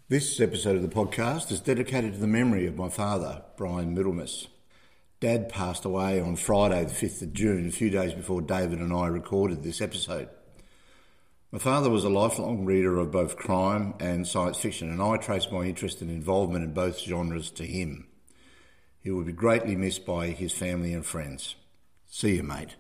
This episode of the podcast is dedicated to the memory of my father, Brian Middlemas. Dad passed away on Friday the 5th of June, a few days before David and I recorded this episode. My father was a lifelong reader of both crime and science fiction, and I trace my interest and involvement in both genres to him. He will be greatly missed by his family and friends. See you, mate.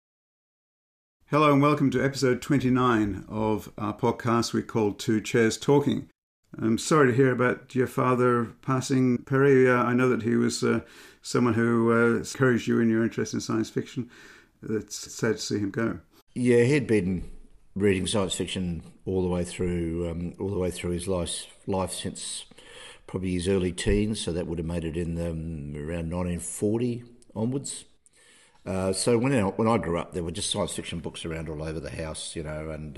Hello and welcome to episode 29 of our podcast we call Two Chairs Talking. I'm sorry to hear about your father passing, Perry. I know that he was someone who encouraged you in your interest in science fiction. It's sad to see him go. Yeah, he'd been reading science fiction all the way through his life since probably his early teens. So that would have made it in around 1940 onwards. So when I grew up, there were just science fiction books around all over the house, and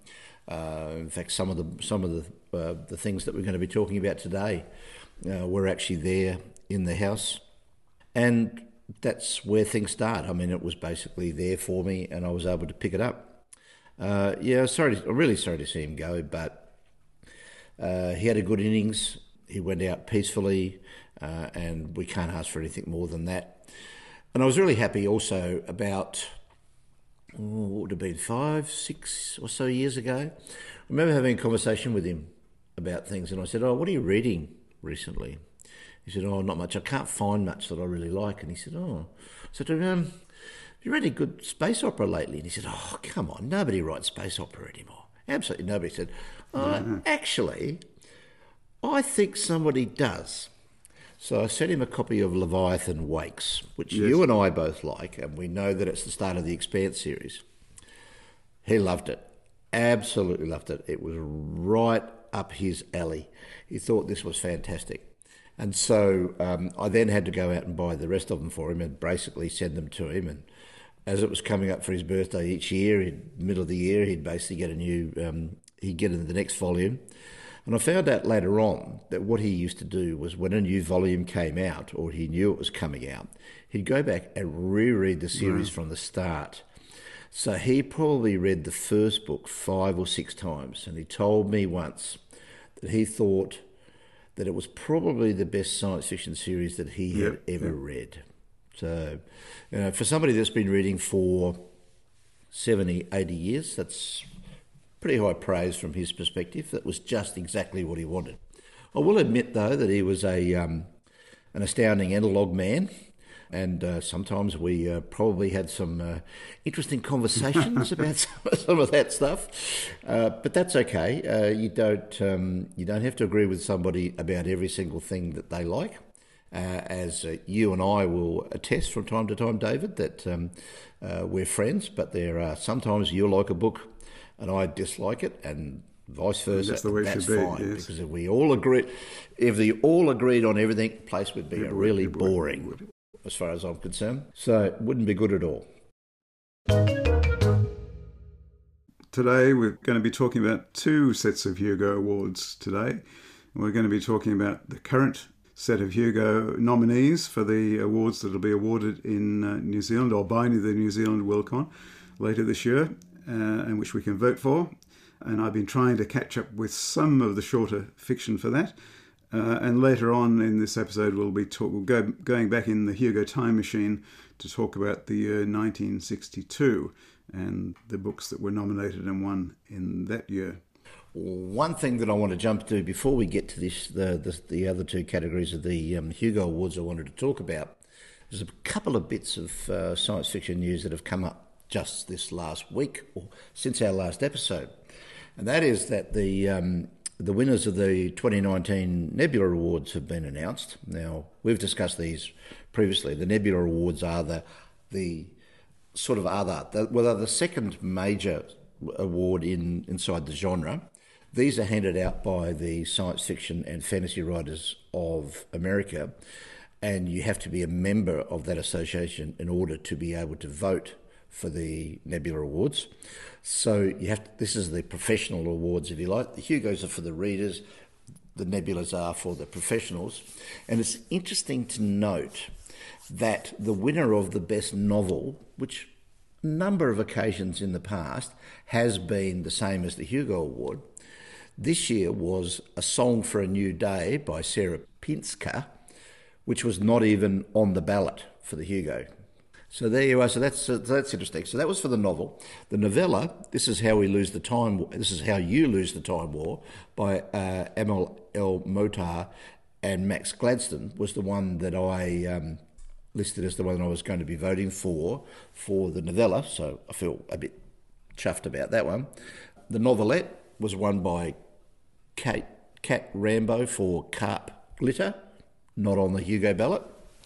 in fact, some of the things that we're going to be talking about today were actually there in the house, and that's where things start. I mean, it was basically there for me, and I was able to pick it up. I'm really sorry to see him go, but he had a good innings. He went out peacefully, and we can't ask for anything more than that. And I was really happy also about, what would have been 5, 6 or so years ago. I remember having a conversation with him about things, and I said, what are you reading recently? He said, not much. I can't find much that I really like. And he said, I said to him, have you read any good space opera lately? And he said, come on, nobody writes space opera anymore. Absolutely nobody. He said, actually, I think somebody does. So I sent him a copy of Leviathan Wakes, which you and I both like, and we know that it's the start of the Expanse series. He loved it, absolutely loved it. It was right up his alley. He thought this was fantastic. And so I then had to go out and buy the rest of them for him and basically send them to him. And as it was coming up for his birthday each year, middle of the year, he'd basically get he'd get into the next volume. And I found out later on that what he used to do was when a new volume came out, or he knew it was coming out, he'd go back and reread the series from the start. So he probably read the first book 5 or 6 times, and he told me once that he thought that it was probably the best science fiction series that he had ever read. So, for somebody that's been reading for 70, 80 years, that's pretty high praise from his perspective. That was just exactly what he wanted. I will admit, though, that he was an astounding analogue man, and sometimes we probably had some interesting conversations about some of that stuff. But that's okay. You don't have to agree with somebody about every single thing that they like. As you and I will attest from time to time, David, that we're friends, but there are sometimes you'll like a book and I dislike it, and vice versa. That's the way it should fine, be, yes. Because if they all agreed on everything, the place would be really boring, as far as I'm concerned. So it wouldn't be good at all. Today we're going to be talking about 2 sets of Hugo Awards today. We're going to be talking about the current set of Hugo nominees for the awards that will be awarded in New Zealand, or by the New Zealand Worldcon later this year, and which we can vote for. And I've been trying to catch up with some of the shorter fiction for that. And later on in this episode, we'll be going back in the Hugo time machine to talk about the year 1962 and the books that were nominated and won in that year. One thing that I want to jump to before we get to the other 2 categories of the Hugo Awards I wanted to talk about, there's a couple of bits of science fiction news that have come up just this last week, or since our last episode. And that is that the winners of the 2019 Nebula Awards have been announced. Now, we've discussed these previously. The Nebula Awards are the second major award inside the genre. These are handed out by the Science Fiction and Fantasy Writers of America, and you have to be a member of that association in order to be able to vote for the Nebula Awards. So this is the professional awards, if you like. The Hugos are for the readers, the Nebulas are for the professionals. And it's interesting to note that the winner of the best novel, which a number of occasions in the past has been the same as the Hugo Award, This year was A Song for a New Day by Sarah Pinska, which was not even on the ballot for the Hugo. So there you are. So that's interesting. So that was for the novel. The novella, This Is How You Lose the Time War by Amal El Motar and Max Gladstone, was the one that I listed as the one I was going to be voting for the novella. So I feel a bit chuffed about that one. The novelette was won by Kat Rambo for Carp Glitter, not on the Hugo ballot.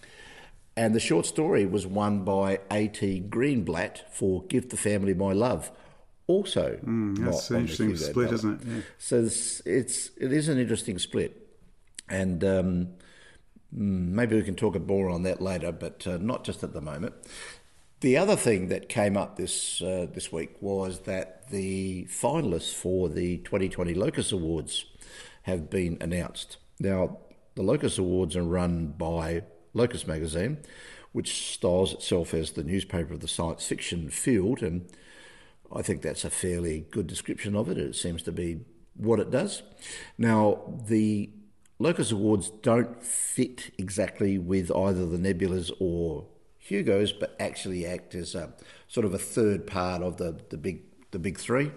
And the short story was won by A.T. Greenblatt for Give the Family My Love, also that's not an on the interesting Hugo split, ballot. isn't it? Yeah. So it is an interesting split, and maybe we can talk more on that later, but not just at the moment. The other thing that came up this week was that the finalists for the 2020 Locus Awards have been announced. Now, the Locus Awards are run by Locus Magazine, which styles itself as the newspaper of the science fiction field, and I think that's a fairly good description of it. It seems to be what it does. Now, the Locus Awards don't fit exactly with either the Nebulas or Hugos, but actually act as a sort of a third part of the big three.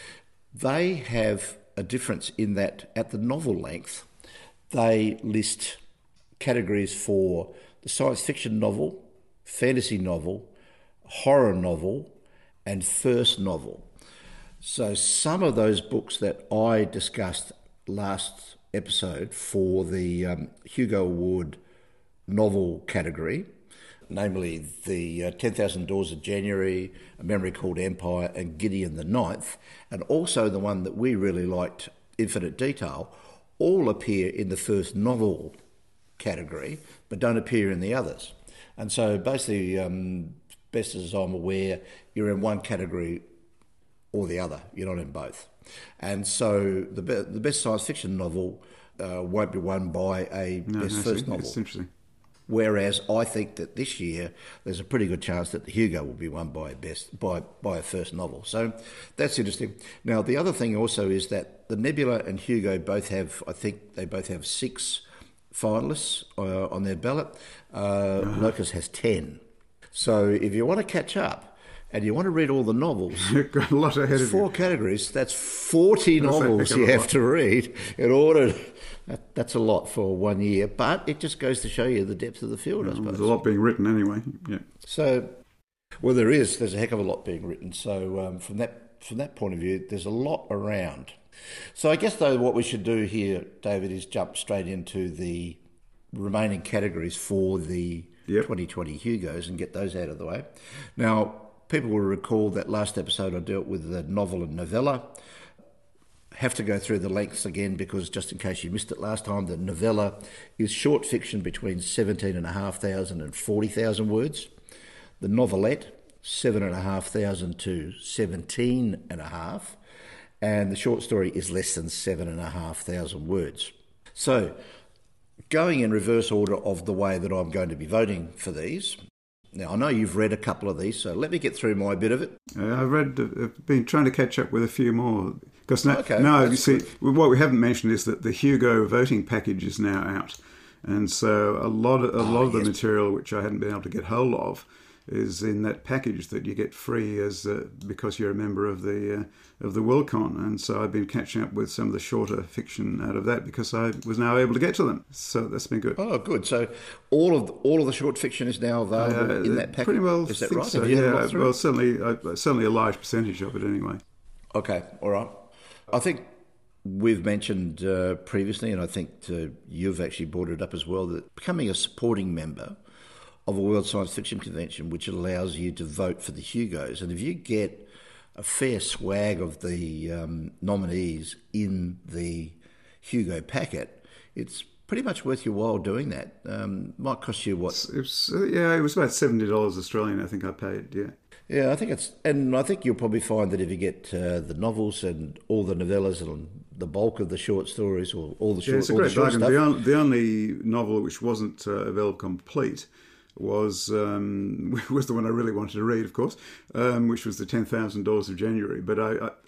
They have a difference in that at the novel length, they list categories for the science fiction novel, fantasy novel, horror novel, and first novel. So some of those books that I discussed last episode for the Hugo Award novel category, namely the 10,000 Doors of January, A Memory Called Empire, and Gideon the Ninth, and also the one that we really liked, Infinite Detail, all appear in the first novel category, but don't appear in the others. And so basically, best as I'm aware, you're in one category or the other. You're not in both. And so the best science fiction novel won't be won by a first novel. It's interesting. Whereas I think that this year there's a pretty good chance that the Hugo will be won by a first novel. So that's interesting. Now the other thing also is that the Nebula and Hugo both have 6 finalists on their ballot. Locus has 10. So if you want to catch up and you want to read all the novels, You've got a lot ahead of you. 4 categories, that's 40 novels you have to read in order. That's a lot for 1 year, but it just goes to show you the depth of the field, I suppose. There's a lot being written anyway. Yeah. So, well, there's a heck of a lot being written. So from that point of view, there's a lot around. So I guess, though, what we should do here, David, is jump straight into the remaining categories for the 2020 Hugos and get those out of the way. Now, people will recall that last episode I dealt with the novel and novella. Have to go through the lengths again because just in case you missed it last time, the novella is short fiction between 17,500 and 40,000 words. The novelette, 7,500 to 17,500. And the short story is less than 7,500 words. So, going in reverse order of the way that I'm going to be voting for these. Now, I know you've read a couple of these, so let me get through my bit of it. I've been trying to catch up with a few more. Because you see, what we haven't mentioned is that the Hugo voting package is now out. And so a lot of the material which I hadn't been able to get hold of is in that package that you get free as because you're a member of the Worldcon. And so I've been catching up with some of the shorter fiction out of that because I was now able to get to them. So that's been good. Oh, good. So all of the short fiction is now available in that package. Pretty well, is that think right? So, yeah. Well, certainly a large percentage of it anyway. Okay, all right. I think we've mentioned previously, and I think you've actually brought it up as well, that becoming a supporting member of a World Science Fiction Convention, which allows you to vote for the Hugos. And if you get a fair swag of the nominees in the Hugo packet, it's pretty much worth your while doing that. Might cost you what? It was about $70 Australian, I think I paid, yeah. Yeah, I think you'll probably find that if you get the novels and all the novellas and the bulk of the short stories or all the short, it's a great bargain. Stuff. The only novel which wasn't available complete was the one I really wanted to read, of course, which was the 10,000 Doors of January. But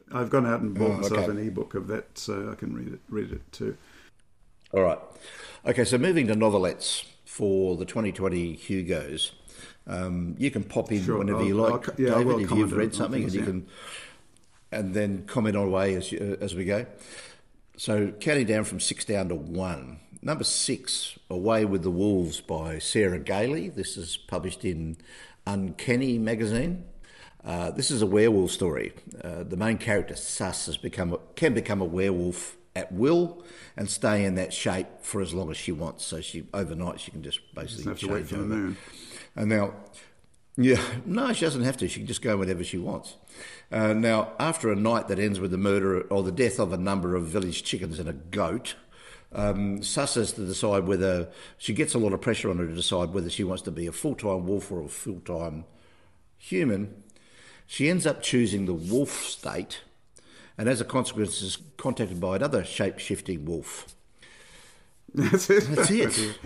I've gone out and bought myself okay. an ebook of that, so I can read it too. All right. Okay, so moving to novelettes for the 2020 Hugos. You can pop in Sure, whenever you like, I David, will if comment you've on read something, things, and you can, and then comment on away as we go. So counting down from 6 down to 1. Number 6, Away with the Wolves by Sarah Gailey. This is published in Uncanny magazine. This is a werewolf story. The main character, Sus, can become a werewolf at will and stay in that shape for as long as she wants. So overnight she can just basically have to wait change for the over. moon. And now, yeah, no, she doesn't have to. She can just go whenever she wants. Now, after a night that ends with the murder or the death of a number of village chickens and a goat, Sus has to decide whether she gets a lot of pressure on her to decide whether she wants to be a full-time wolf or a full-time human. She ends up choosing the wolf state, and as a consequence is contacted by another shape-shifting wolf. That's it. That's it.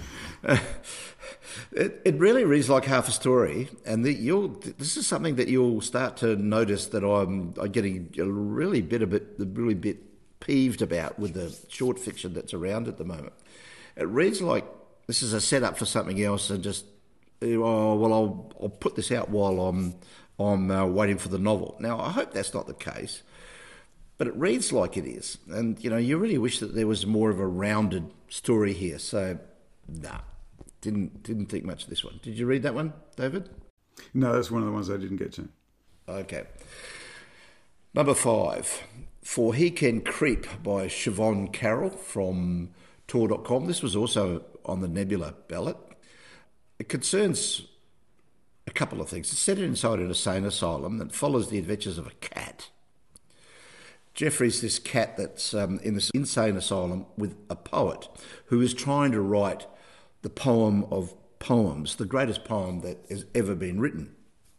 It really reads like half a story, and this is something that you'll start to notice that I'm getting a really bit peeved about with the short fiction that's around at the moment. It reads like this is a setup for something else, and just I'll put this out while I'm waiting for the novel. Now I hope that's not the case, but it reads like it is, and you really wish that there was more of a rounded story here. So, nah. Didn't think much of this one. Did you read that one, David? No, that's one of the ones I didn't get to. Okay. Number 5, For He Can Creep by Siobhan Carroll from Tor.com. This was also on the Nebula ballot. It concerns a couple of things. It's set inside an insane asylum that follows the adventures of a cat. Jeffrey's this cat that's in this insane asylum with a poet who is trying to write the poem of poems, the greatest poem that has ever been written.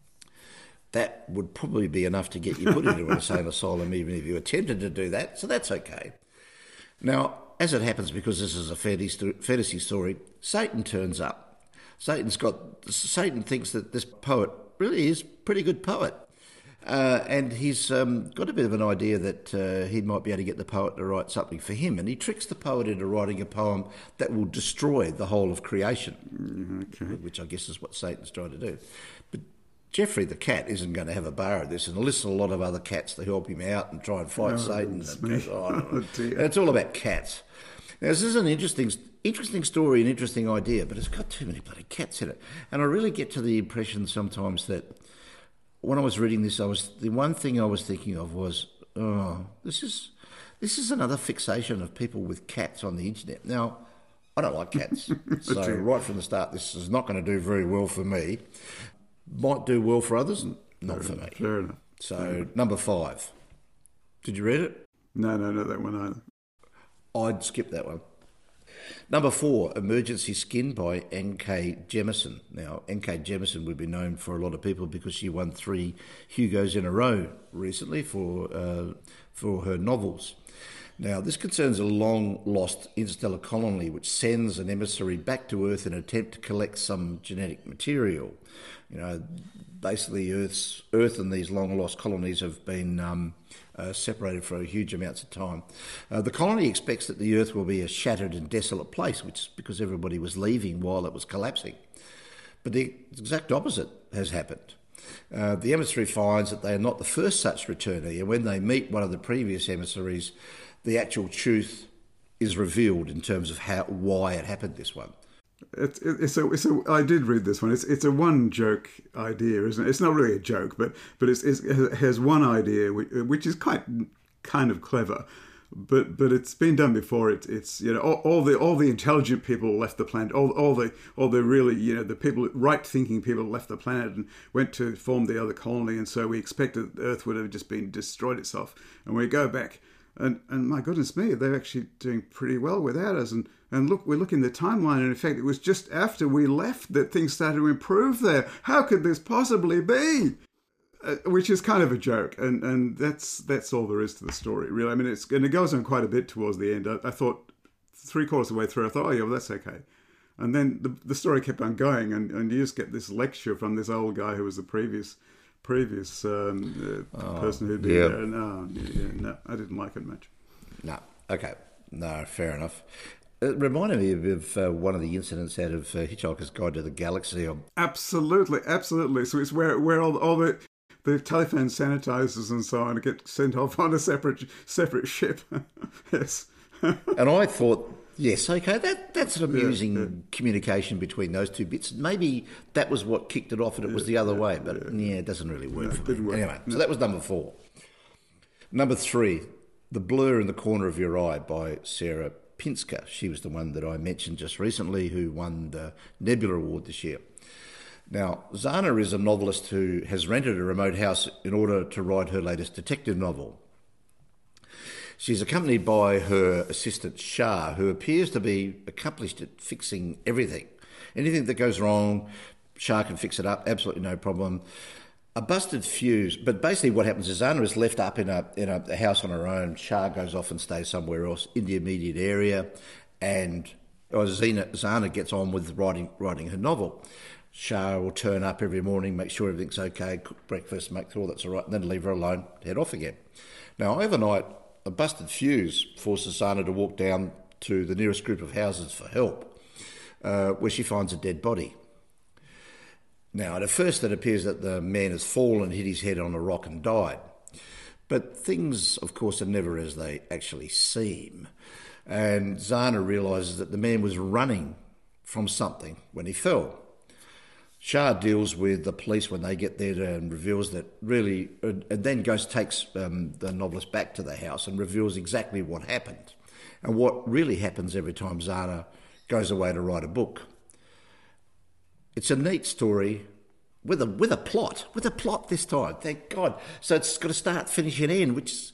That would probably be enough to get you put into an insane asylum, even if you attempted to do that, so that's okay. Now, as it happens, because this is a fantasy story, Satan turns up. Satan thinks that this poet really is a pretty good poet. And he's got a bit of an idea that he might be able to get the poet to write something for him. And he tricks the poet into writing a poem that will destroy the whole of creation, Okay. which I guess is what Satan's trying to do. But Jeffrey the cat isn't going to have a bar of this and enlists a lot of other cats to help him out and try and fight Satan. And goes on. Oh, dear. And it's all about cats. Now, this is an interesting story, an interesting idea, but it's got too many bloody cats in it. And I really get to the impression sometimes that when I was reading this, the one thing I was thinking of was, this is another fixation of people with cats on the internet. Now, I don't like cats, so right from the start, this is not going to do very well for me. Might do well for others, not for me. Fair enough. So, number 5. Did you read it? No, not that one either. I'd skip that one. Number 4, Emergency Skin by N.K. Jemisin. Now, N.K. Jemisin would be known for a lot of people because she won 3 Hugos in a row recently for her novels. Now, this concerns a long-lost interstellar colony which sends an emissary back to Earth in an attempt to collect some genetic material. Basically, Earth and these long-lost colonies have been separated for huge amounts of time. The colony expects that the Earth will be a shattered and desolate place, which is because everybody was leaving while it was collapsing. But the exact opposite has happened. The emissary finds that they are not the first such returnee, and when they meet one of the previous emissaries, the actual truth is revealed in terms of why it happened this one. I did read this one. It's a one joke idea, isn't it? It's not really a joke, but it has one idea which is kind of clever, but it's been done before. It's all the intelligent people left the planet. All the really the people, right thinking people left the planet and went to form the other colony, and so we expected Earth would have just been destroyed itself, and we go back. And my goodness me, they're actually doing pretty well without us. And look, we're looking at the timeline, and in fact, it was just after we left that things started to improve there. How could this possibly be? Which is kind of a joke, and that's all there is to the story, really. I mean, it goes on quite a bit towards the end. I thought 3/4 of the way through, I thought, oh yeah, well that's okay. And then the story kept on going, and you just get this lecture from this old guy who was the previous previous person who'd been there. No, I didn't like it much. No, okay, no, fair enough. It reminded me of one of the incidents out of Hitchhiker's Guide to the Galaxy. Absolutely. So it's where all the telephone sanitizers and so on get sent off on a separate ship. Yes. And I thought, yes, okay, that's an amusing communication between those two bits. Maybe that was what kicked it off and it was the other way, but it doesn't really work for me. Anyway, so that was number 4. Number 3, The Blur in the Corner of Your Eye by Sarah Pinsker. She was the one that I mentioned just recently who won the Nebula Award this year. Now, Zana is a novelist who has rented a remote house in order to write her latest detective novel. She's accompanied by her assistant Shah, who appears to be accomplished at fixing everything. Anything that goes wrong, Shah can fix it up, absolutely no problem. A busted fuse, but basically what happens is Zana is left up in a house on her own. Shah goes off and stays somewhere else in the immediate area, and Zana gets on with writing her novel. Shah will turn up every morning, make sure everything's okay, cook breakfast, make sure that's all right, and then leave her alone, head off again. Now, overnight, a busted fuse forces Zana to walk down to the nearest group of houses for help, where she finds a dead body. Now, at first it appears that the man has fallen, hit his head on a rock and died. But things, of course, are never as they actually seem. And Zana realises that the man was running from something when he fell. Shah deals with the police when they get there and reveals that really, and then takes the novelist back to the house and reveals exactly what happened and what really happens every time Zana goes away to write a book. It's a neat story with a plot this time. Thank God. So it's got a start, finish, and end, which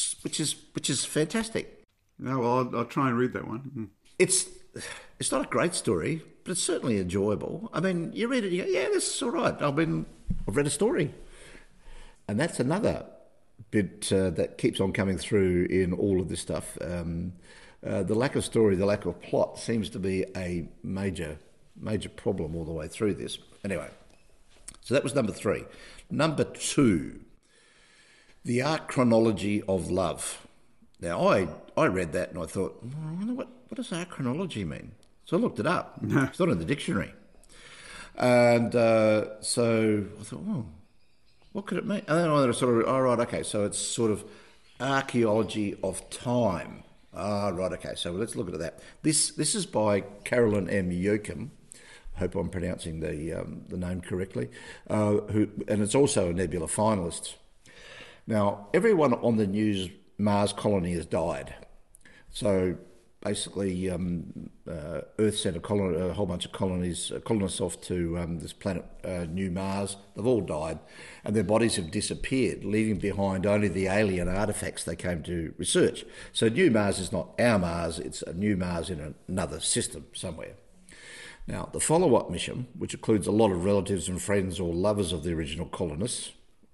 is fantastic. No, well, I'll try and read that one. It's not a great story, but it's certainly enjoyable. I mean, you read it, you go, yeah, this is all right. I've read a story. And that's another bit that keeps on coming through in all of this stuff. The lack of story, the lack of plot seems to be a major problem all the way through this. Anyway, so that was number 3. Number 2, The Arc Chronology of Love. Now, I read that and I thought, I wonder what does arc chronology mean? So I looked it up. It's not in the dictionary. And so I thought, what could it mean? And then I sort of, right, okay, so it's sort of archaeology of time. Right, okay, so let's look at that. This is by Carolyn M. Yoakum. I hope I'm pronouncing the name correctly. And it's also a Nebula finalist. Now, everyone on the new Mars colony has died. So basically, Earth sent a whole bunch of colonists off to this planet, New Mars. They've all died, and their bodies have disappeared, leaving behind only the alien artifacts they came to research. So New Mars is not our Mars, it's a new Mars in another system somewhere. Now, the follow-up mission, which includes a lot of relatives and friends or lovers of the original colonists,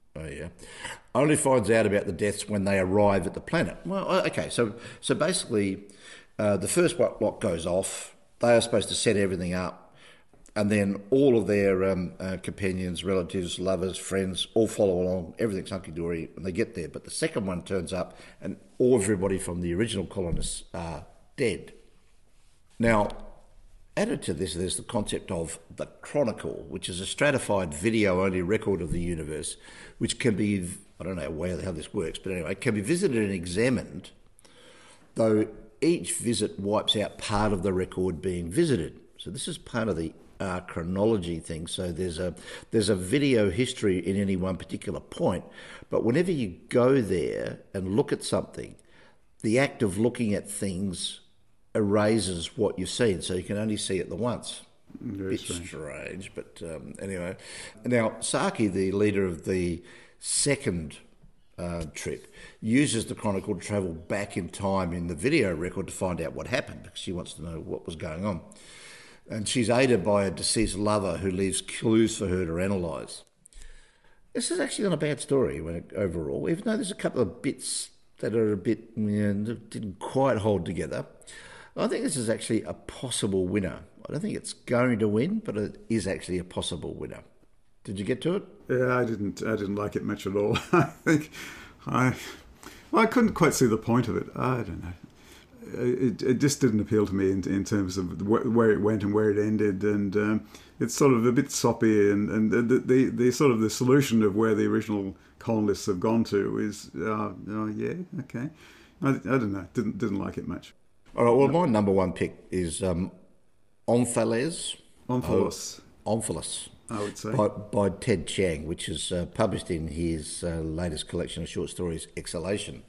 only finds out about the deaths when they arrive at the planet. Well, okay, so basically, the first lot goes off. They are supposed to set everything up, and then all of their companions, relatives, lovers, friends all follow along. Everything's hunky-dory when they get there. But the second one turns up, and everybody from the original colonists are dead. Now, added to this, there's the concept of the Chronicle, which is a stratified video-only record of the universe, which can be, I don't know how this works, but anyway, it can be visited and examined, though each visit wipes out part of the record being visited. So this is part of the chronology thing. So there's a video history in any one particular point, but whenever you go there and look at something, the act of looking at things erases what you've seen, so you can only see it the once. Very strange, but anyway. Now, Saki, the leader of the second trip, uses the Chronicle to travel back in time in the video record to find out what happened, because she wants to know what was going on. And she's aided by a deceased lover who leaves clues for her to analyse. This is actually not a bad story overall, even though there's a couple of bits that are a bit, didn't quite hold together. I think this is actually a possible winner. I don't think it's going to win, but it is actually a possible winner. Did you get to it? Yeah, I didn't like it much at all. I think I couldn't quite see the point of it. I don't know. It just didn't appeal to me in terms of where it went and where it ended, and it's sort of a bit soppy, and the sort of the solution of where the original colonists have gone to is yeah, okay. I don't know. Didn't like it much. All right. Well, my number one pick is Omphalos. Omphalos. I would say by Ted Chiang, which is published in his latest collection of short stories, Exhalation.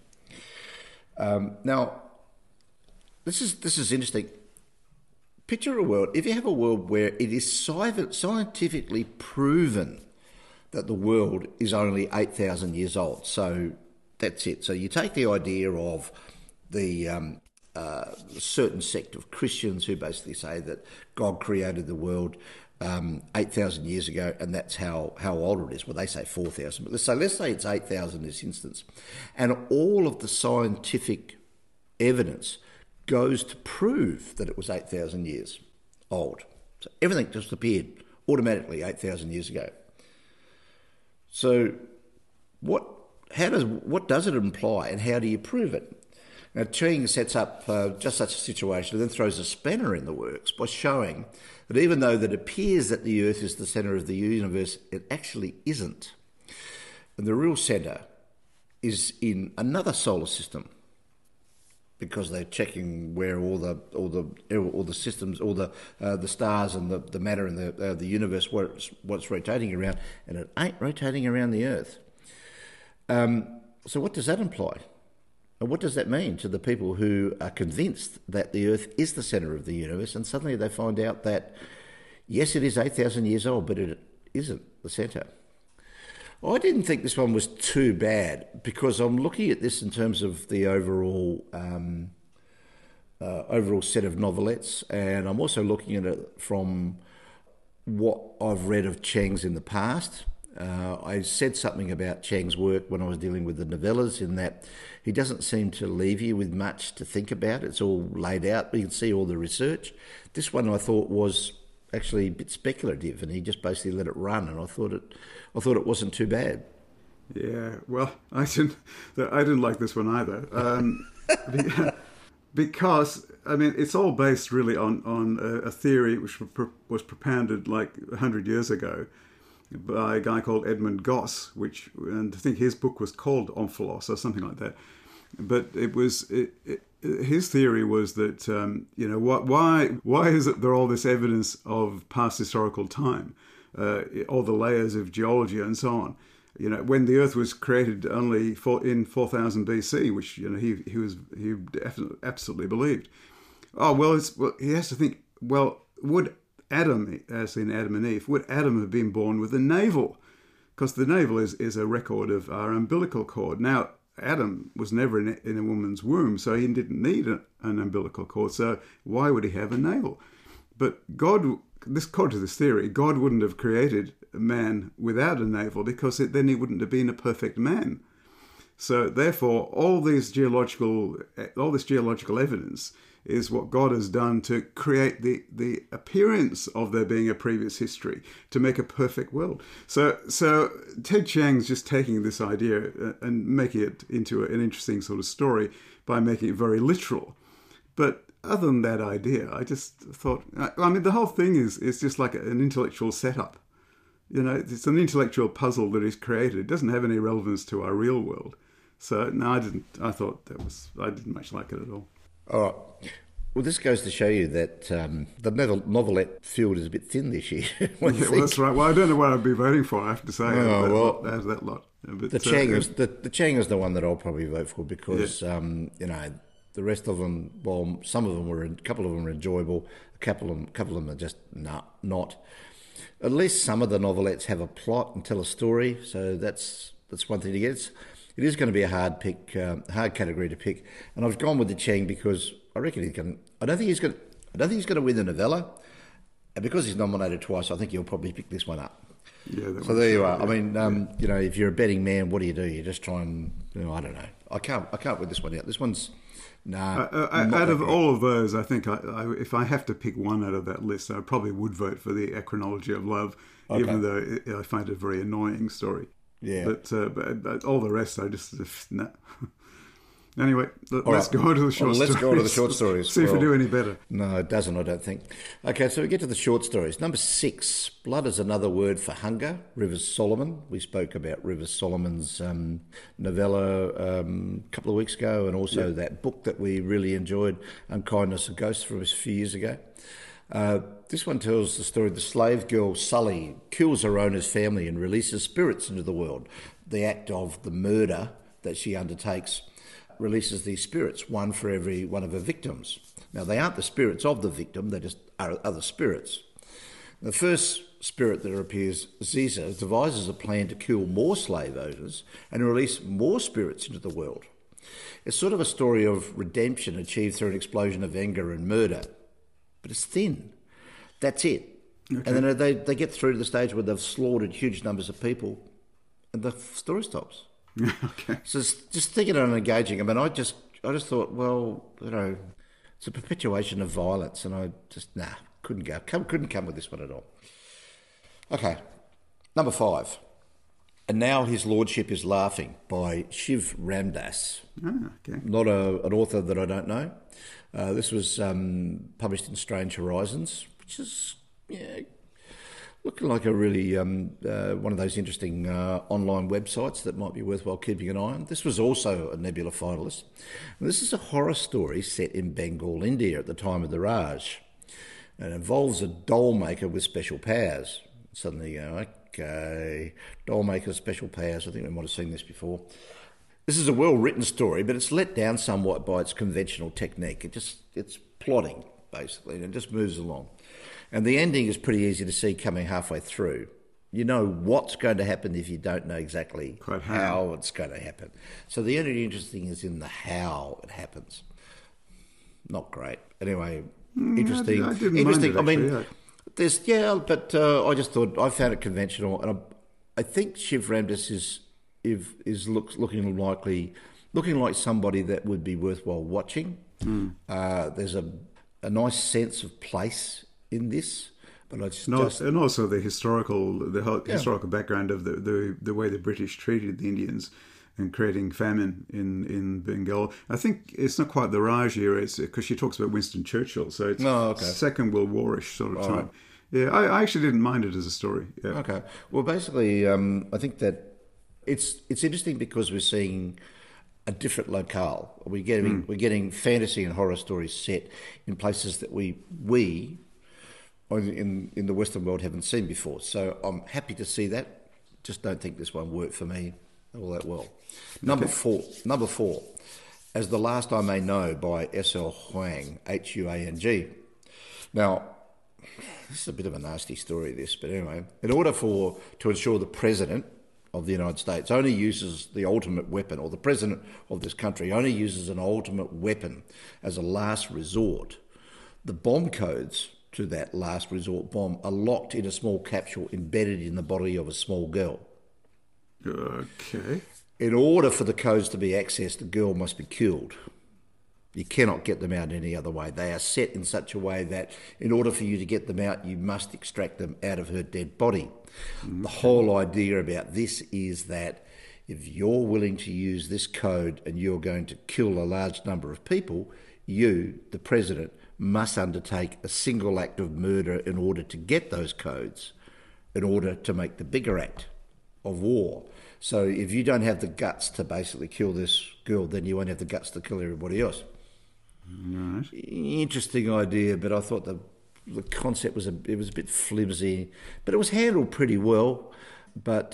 Now, this is interesting. Picture a world. If you have a world where it is scientifically proven that the world is only 8,000 years old, so that's it. So you take the idea of the certain sect of Christians who basically say that God created the world 8,000 years ago, and that's how old it is. Well, they say 4,000, but let's say it's 8,000 in this instance, and all of the scientific evidence goes to prove that it was 8,000 years old. So everything just appeared automatically 8,000 years ago. So what does it imply, and how do you prove it? Now, Chiang sets up just such a situation and then throws a spanner in the works by showing that even though it appears that the Earth is the centre of the universe, it actually isn't. And the real centre is in another solar system, because they're checking where all the systems, all the stars and the matter in the universe, what's rotating around, and it ain't rotating around the Earth. So what does that imply? And what does that mean to the people who are convinced that the Earth is the centre of the universe, and suddenly they find out that, yes, it is 8,000 years old, but it isn't the centre? I didn't think this one was too bad, because I'm looking at this in terms of the overall set of novelettes, and I'm also looking at it from what I've read of Chiang's in the past. I said something about Chiang's work when I was dealing with the novellas, in that he doesn't seem to leave you with much to think about. It's all laid out. You can see all the research. This one I thought was actually a bit speculative, and he just basically let it run, and I thought it wasn't too bad. Yeah, well, I didn't like this one either, because I mean it's all based really on a theory which was propounded like 100 years ago by a guy called Edmund Goss, and I think his book was called Omphalos or something like that. But his theory was that why is it there all this evidence of past historical time, all the layers of geology and so on, when the Earth was created only in 4000 BC, which he absolutely believed. Oh well, he has to think. Well, would Adam, as in Adam and Eve, would Adam have been born with a navel? Because the navel is a record of our umbilical cord. Now, Adam was never in a woman's womb, so he didn't need an umbilical cord. So why would he have a navel? But God, according to this theory, God wouldn't have created a man without a navel, because then he wouldn't have been a perfect man. So therefore, all this geological evidence is what God has done to create the appearance of there being a previous history, to make a perfect world. So Ted Chiang's just taking this idea and making it into an interesting sort of story by making it very literal. But other than that idea, I just thought, I mean, the whole thing is just like an intellectual setup. It's an intellectual puzzle that he's created. It doesn't have any relevance to our real world. So no, I didn't much like it at all. All right. Well, this goes to show you that the novelette field is a bit thin this year. Well, that's right. Well, I don't know what I'd be voting for, I have to say. There's that lot. But, the Chiang is the one that I'll probably vote for, because the rest of them, well, a couple of them are enjoyable. A couple of them are just not. At least some of the novelettes have a plot and tell a story, so that's one thing to get. It is going to be a hard category to pick, and I've gone with the Chiang because I reckon I don't think he's going to win the novella, and because he's nominated twice, I think he'll probably pick this one up. Yeah. So there you are. Yeah. I mean, if you're a betting man, what do? You just try and I don't know. I can't with this one out. This one's nah. Out of all of those, I think if I have to pick one out of that list, I probably would vote for the Acronology of Love, even though I find it a very annoying story. Yeah. But all the rest, I just no. Anyway, let's go on to the short stories. Let's go on to the short stories. See if we do any better. No, it doesn't, I don't think. Okay, so we get to the short stories. Number 6, blood is another word for hunger. Rivers Solomon. We spoke about Rivers Solomon's novella a couple of weeks ago, and also that book that we really enjoyed, Unkindness of Ghosts, from a few years ago. This one tells the story of the slave girl Sully kills her owner's family and releases spirits into the world. The act of the murder that she undertakes releases these spirits, one for every one of her victims. Now, they aren't the spirits of the victim, they just are other spirits. The first spirit that appears, Ziza, devises a plan to kill more slave owners and release more spirits into the world. It's sort of a story of redemption achieved through an explosion of anger and murder. But it's thin. That's it. Okay. And then they get through to the stage where they've slaughtered huge numbers of people and the story stops. Okay. So it's just thinking and engaging. I mean, I just thought, well, it's a perpetuation of violence, and I just couldn't come with this one at all. Okay, number 5. And Now His Lordship is Laughing by Shiv Ramdas. Okay. Not an author that I don't know. This was published in Strange Horizons, which is looking like a really one of those interesting online websites that might be worthwhile keeping an eye on. This was also a Nebula finalist. And this is a horror story set in Bengal, India at the time of the Raj. And it involves a doll maker with special powers. Suddenly you go, okay, doll maker, special powers. I think we might have seen this before. This is a well-written story, but it's let down somewhat by its conventional technique. It's plotting, basically, and it just moves along. And the ending is pretty easy to see coming halfway through. You know what's going to happen if you don't know exactly how it's going to happen. So the only interesting is in the how it happens. Not great. Anyway, interesting. I didn't mind it, actually, there's but I just thought I found it conventional, and I think Shiv Ramdas is looking like somebody that would be worthwhile watching. There's a nice sense of place in this, but and also the historical background of the way the British treated the Indians and creating famine in Bengal. I think it's not quite the Raj era, it's because she talks about Winston Churchill, so it's Second World War-ish sort of time. Yeah, I actually didn't mind it as a story. Yeah. Okay, well, basically, I think that it's interesting because we're seeing a different locale. We're getting fantasy and horror stories set in places that we in the Western world haven't seen before. So I'm happy to see that. Just don't think this one worked for me all that well. Number four, As the Last I May Know by S.L. Huang, Huang. Now, this is a bit of a nasty story, this, but anyway, in order to ensure the president of the United States only uses the ultimate weapon, or the president of this country only uses an ultimate weapon as a last resort, the bomb codes to that last resort bomb are locked in a small capsule embedded in the body of a small girl. Okay. In order for the codes to be accessed, the girl must be killed. You cannot get them out any other way. They are set in such a way that in order for you to get them out, you must extract them out of her dead body. The whole idea about this is that if you're willing to use this code and you're going to kill a large number of people, you, the president, must undertake a single act of murder in order to get those codes, in order to make the bigger act of war. So if you don't have the guts to basically kill this girl, then you won't have the guts to kill everybody else. Right. Interesting idea, but I thought the concept was a bit flimsy, but it was handled pretty well. But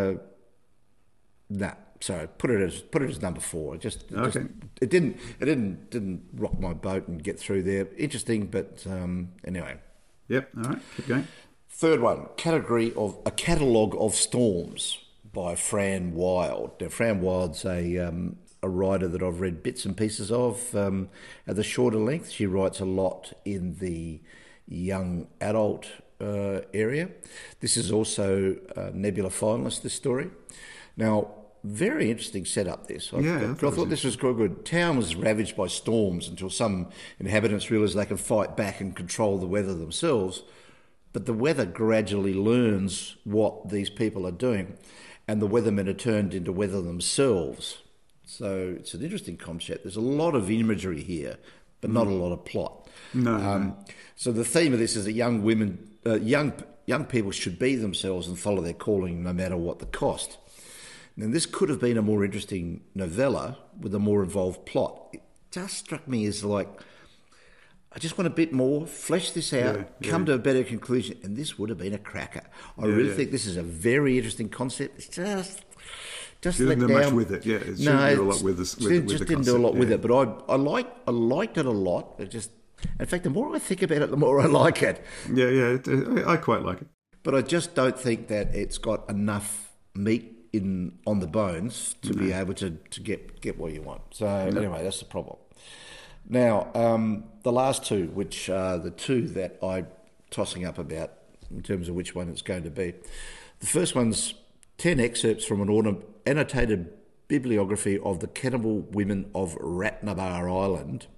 sorry, put it as number 4. It didn't rock my boat and get through there. Interesting, but anyway. Yep. All right, keep going. Third one, A Catalogue of Storms by Fran Wild. Now, Fran Wild's a writer that I've read bits and pieces of at the shorter length. She writes a lot in the young adult area. This is also a Nebula finalist, this story. Now, Very interesting setup, this. Yeah, I thought this was quite good. Town was ravaged by storms until some inhabitants realised they can fight back and control the weather themselves. But the weather gradually learns what these people are doing, and the weathermen are turned into weather themselves. So it's an interesting concept. There's a lot of imagery here, but not a lot of plot. No. So the theme of this is that young women, young people should be themselves and follow their calling no matter what the cost. Now, this could have been a more interesting novella with a more involved plot. It just struck me as like, I just want a bit more, flesh this out, come to a better conclusion, and this would have been a cracker. I really think this is a very interesting concept. It's just didn't do much with it. Yeah, it didn't do a lot with this. Didn't do a lot with it, but I liked it a lot. It just, in fact, the more I think about it, the more I like it. Yeah, I quite like it. But I just don't think that it's got enough meat on the bones to be able to get what you want. So anyway, that's the problem. Now, the last two, which are the two that I'm tossing up about in terms of which one it's going to be. The first one's 10 excerpts from an annotated bibliography of the cannibal women of Ratnabar Island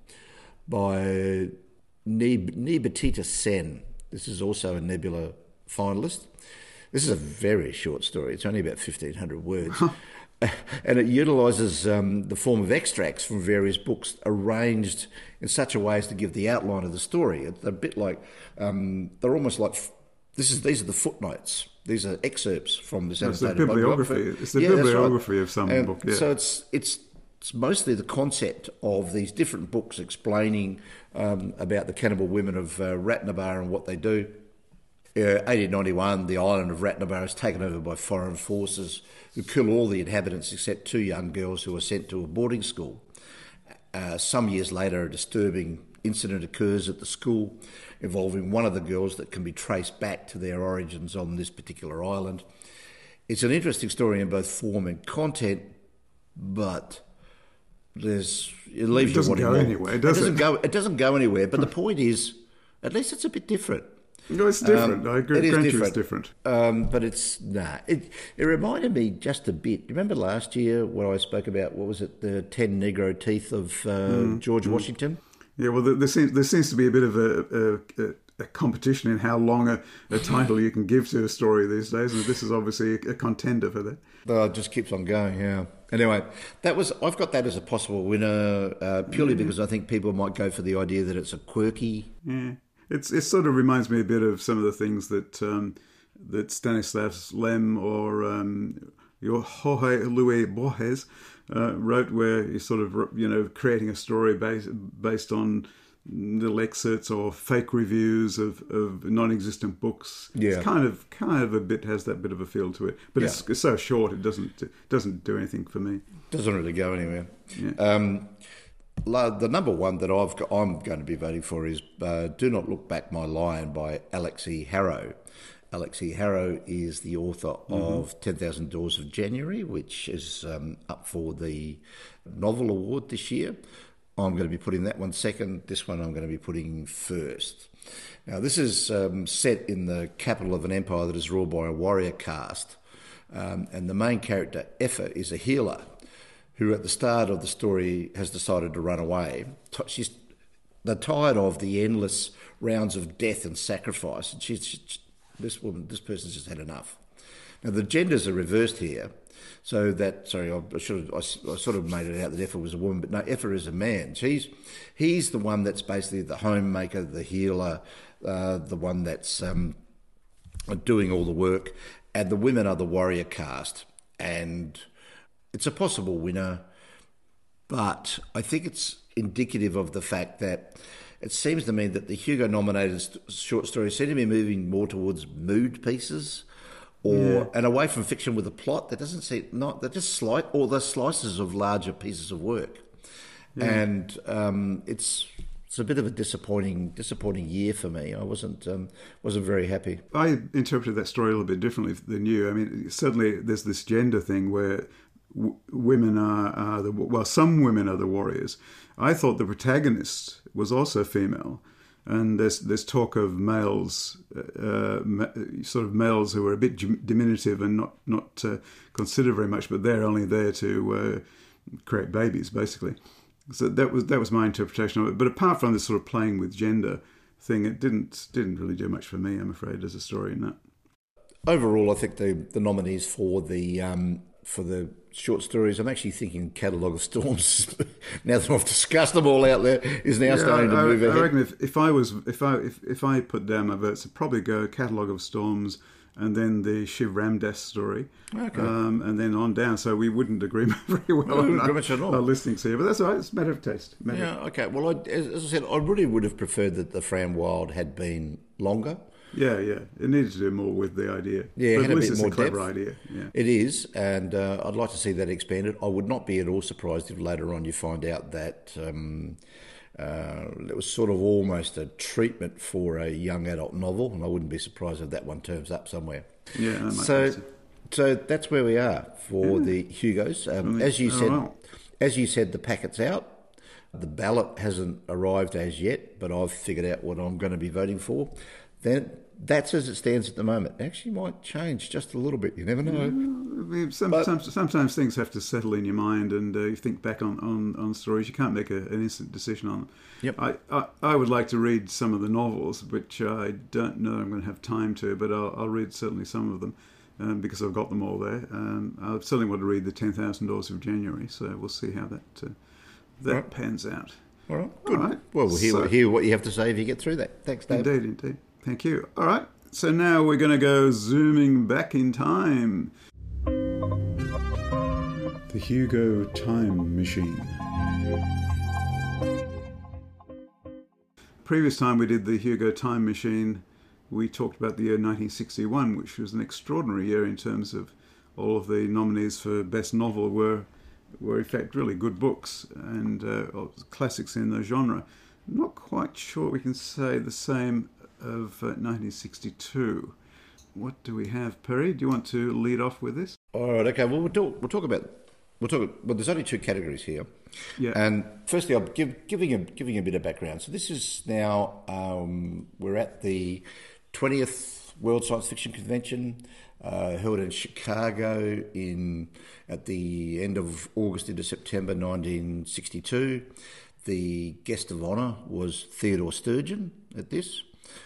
by Nibatita Sen. This is also a Nebula finalist. This is a very short story. It's only about 1,500 words. And it utilises the form of extracts from various books arranged in such a way as to give the outline of the story. It's a bit like, they're almost like, these are the footnotes. These are excerpts from this annotated bibliography. It's the bibliography of some book. Yeah. So it's mostly the concept of these different books explaining about the cannibal women of Ratnabar and what they do. 1891, the island of Ratnabar is taken over by foreign forces who kill all the inhabitants except 2 young girls who are sent to a boarding school. Some years later, a disturbing incident occurs at the school involving one of the girls that can be traced back to their origins on this particular island. It's an interesting story in both form and content, but it leaves you wanting more. It doesn't go anywhere, does it? It doesn't go anywhere, but the point is, at least it's a bit different. No, it's different. I agree. It's different. But it's, It reminded me just a bit. You remember last year when I spoke about, what was it, the 10 Negro Teeth of George Washington? Yeah, well, there seems to be a bit of a competition in how long a title you can give to a story these days, and this is obviously a contender for that. It just keeps on going, yeah. Anyway, I've got that as a possible winner purely because I think people might go for the idea that it's a quirky... Yeah. It sort of reminds me a bit of some of the things that that Stanislas Lem or Jorge Luis Borges wrote, where you're sort of creating a story based on little excerpts or fake reviews of non-existent books. Yeah, it's kind of a bit has that bit of a feel to it, but it's so short it doesn't do anything for me. Doesn't really go anywhere. Yeah. The number one that I'm going to be voting for is Do Not Look Back, My Lion by Alexi Harrow. Alexi Harrow is the author of 10,000 Doors of January, which is up for the Novel Award this year. I'm going to be putting that one second. This one I'm going to be putting first. Now, this is set in the capital of an empire that is ruled by a warrior caste. And the main character, Effa, is a healer who at the start of the story has decided to run away. They're tired of the endless rounds of death and sacrifice, and this person's just had enough. Now the genders are reversed here, so that I sort of made it out that Effa was a woman, but no, Effa is a man. He's the one that's basically the homemaker, the healer, the one that's doing all the work, and the women are the warrior caste, and it's a possible winner, but I think it's indicative of the fact that it seems to me that the Hugo-nominated short stories seem to be moving more towards mood pieces, and away from fiction with a plot. That doesn't seem they're just the slices of larger pieces of work, and it's a bit of a disappointing year for me. I wasn't very happy. I interpreted that story a little bit differently than you. I mean, certainly there's this gender thing where women are some women are the warriors. I thought the protagonist was also female, and there's talk of males, sort of males who are a bit diminutive and not considered very much, but they're only there to create babies, basically. So that was my interpretation of it. But apart from this sort of playing with gender thing, it didn't really do much for me, I'm afraid, as a story in that. Overall, I think the nominees for the short stories, I'm actually thinking Catalogue of Storms. Now that I've discussed them all out there, is now starting to move ahead. I reckon if I put down my votes, I'd probably go Catalogue of Storms, and then the Shiv Ramdas story, okay. And then on down. So we wouldn't agree very well. We wouldn't agree much at all. Listening to you, but that's all right. It's a matter of taste. Okay. Well, as I said, I really would have preferred that the Fram Wild had been longer. Yeah. It needed to do more with the idea. Yeah, but had at a least bit it's more a clever depth. idea. Yeah. It is, and I'd like to see that expanded. I would not be at all surprised if later on you find out that it was sort of almost a treatment for a young adult novel, and I wouldn't be surprised if that one turns up somewhere. Yeah, that might so that's where we are for the Hugos. As you said, the packet's out. The ballot hasn't arrived as yet, but I've figured out what I'm going to be voting for. Then that's as it stands at the moment. It actually might change just a little bit. You never know. Sometimes things have to settle in your mind, and you think back on stories. You can't make an instant decision on them. Yep. I would like to read some of the novels, which I don't know I'm going to have time to, but I'll read certainly some of them because I've got them all there. I certainly want to read the $10,000 of January, so we'll see how that pans out. All right, good. All right. Well, we'll hear what you have to say if you get through that. Thanks, Dave. Indeed. Thank you. All right, so now we're going to go zooming back in time. The Hugo Time Machine. Previous time we did the Hugo Time Machine, we talked about the year 1961, which was an extraordinary year in terms of all of the nominees for Best Novel were in fact really good books and classics in the genre. I'm not quite sure we can say the same of 1962. What do we have, Perry? Do you want to lead off with this? All right, okay. Well, well, there's only two categories here. Yeah. And firstly, I'm giving a bit of background. So this is now, we're at the 20th World Science Fiction Convention, held in Chicago at the end of August into September 1962. The guest of honour was Theodore Sturgeon at this,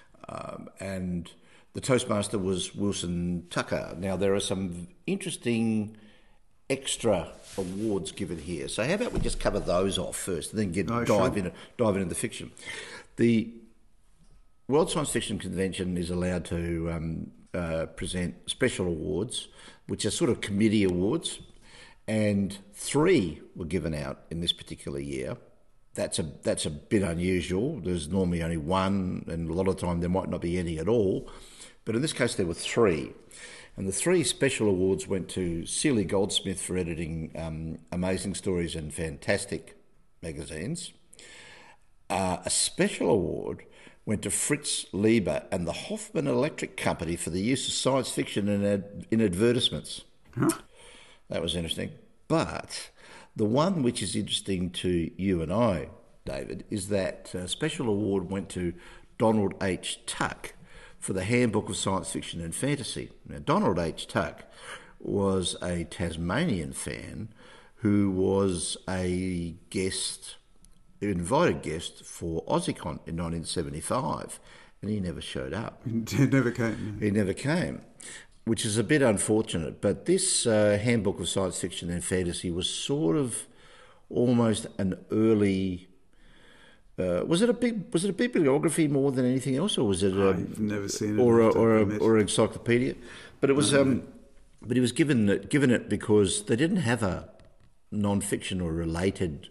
and the Toastmaster was Wilson Tucker. Now, there are some interesting extra awards given here. So how about we just cover those off first and then dive into the fiction. The World Science Fiction Convention is allowed to present special awards, which are sort of committee awards, and 3 were given out in this particular year. That's a bit unusual. There's normally only 1, and a lot of the time there might not be any at all. But in this case, there were 3. And the 3 special awards went to Celia Goldsmith for editing amazing stories and fantastic magazines. A special award went to Fritz Lieber and the Hoffman Electric Company for the use of science fiction in advertisements. Huh? That was interesting. But the one which is interesting to you and I, David, is that special award went to Donald H. Tuck for the Handbook of Science Fiction and Fantasy. Now, Donald H. Tuck was a Tasmanian fan who was a invited guest for AussieCon in 1975, and he never showed up. He never came. He never came, which is a bit unfortunate. But this Handbook of Science Fiction and Fantasy was sort of almost an early. Was it a bibliography more than anything else, or was it? I've never seen it, or an encyclopedia. But it was. But he was given it because they didn't have a non-fiction or related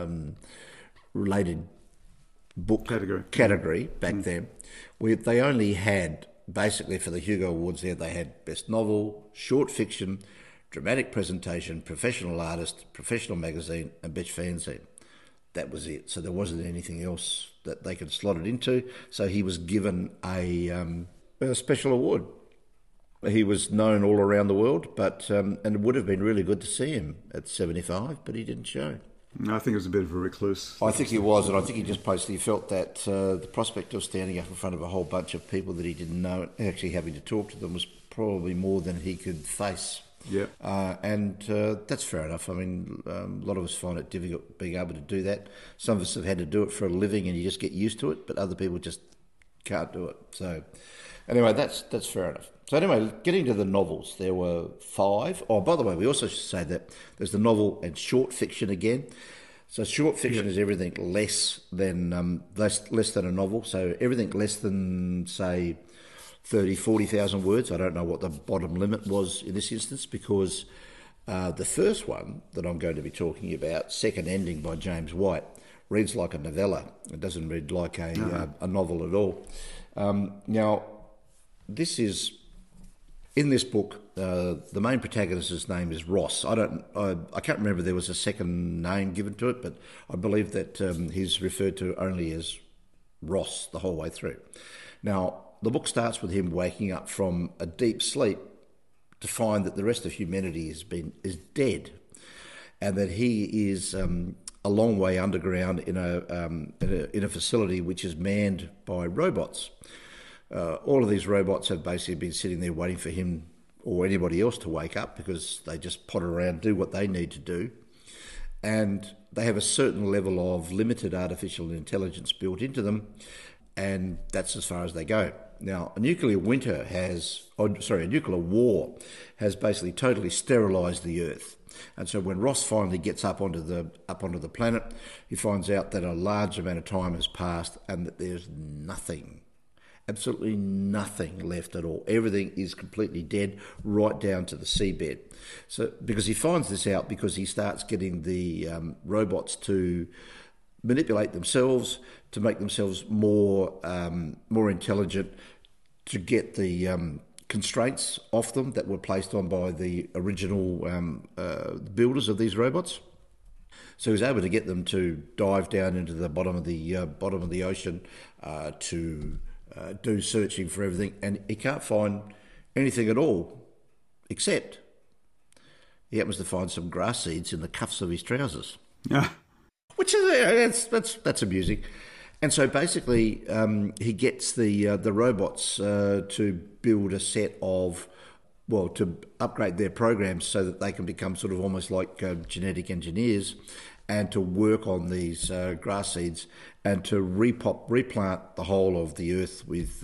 book category back then. They only had, basically for the Hugo Awards there, they had Best Novel, Short Fiction, Dramatic Presentation, Professional Artist, Professional Magazine, and Best Fanzine. That was it. So there wasn't anything else that they could slot it into. So he was given a special award. He was known all around the world, but and it would have been really good to see him at 75, but he didn't show. I think he was a bit of a recluse. I think he was, and I think he just basically felt that the prospect of standing up in front of a whole bunch of people that he didn't know and actually having to talk to them was probably more than he could face. Yeah. And that's fair enough. I mean, a lot of us find it difficult being able to do that. Some of us have had to do it for a living and you just get used to it, but other people just can't do it. So anyway, that's fair enough. So anyway, getting to the novels, there were 5. Oh, by the way, we also should say that there's the novel and short fiction again. So short fiction is everything less than a novel. So everything less than, say, 30, 40,000 words. I don't know what the bottom limit was in this instance because the first one that I'm going to be talking about, Second Ending by James White, reads like a novella. It doesn't read like a novel at all. Now, this is... In this book, the main protagonist's name is Ross. I can't remember if there was a second name given to it, but I believe that he's referred to only as Ross the whole way through. Now, the book starts with him waking up from a deep sleep to find that the rest of humanity is dead, and that he is a long way underground in a facility which is manned by robots. All of these robots have basically been sitting there waiting for him or anybody else to wake up because they just potter around, do what they need to do. And they have a certain level of limited artificial intelligence built into them, and that's as far as they go. Now, a nuclear war has basically totally sterilised the Earth. And so when Ross finally gets up onto the planet, he finds out that a large amount of time has passed and that there's nothing. Absolutely nothing left at all. Everything is completely dead, right down to the seabed. So, because he finds this out, because he starts getting the robots to manipulate themselves, to make themselves more intelligent, to get the constraints off them that were placed on by the original builders of these robots. So he was able to get them to dive down into the bottom of the ocean to do searching for everything, and he can't find anything at all, except he happens to find some grass seeds in the cuffs of his trousers. Yeah, Which is that's amusing. And so basically, he gets the robots to build a set of, to upgrade their programs so that they can become sort of almost like genetic engineers, and to work on these grass seeds and to replant the whole of the earth with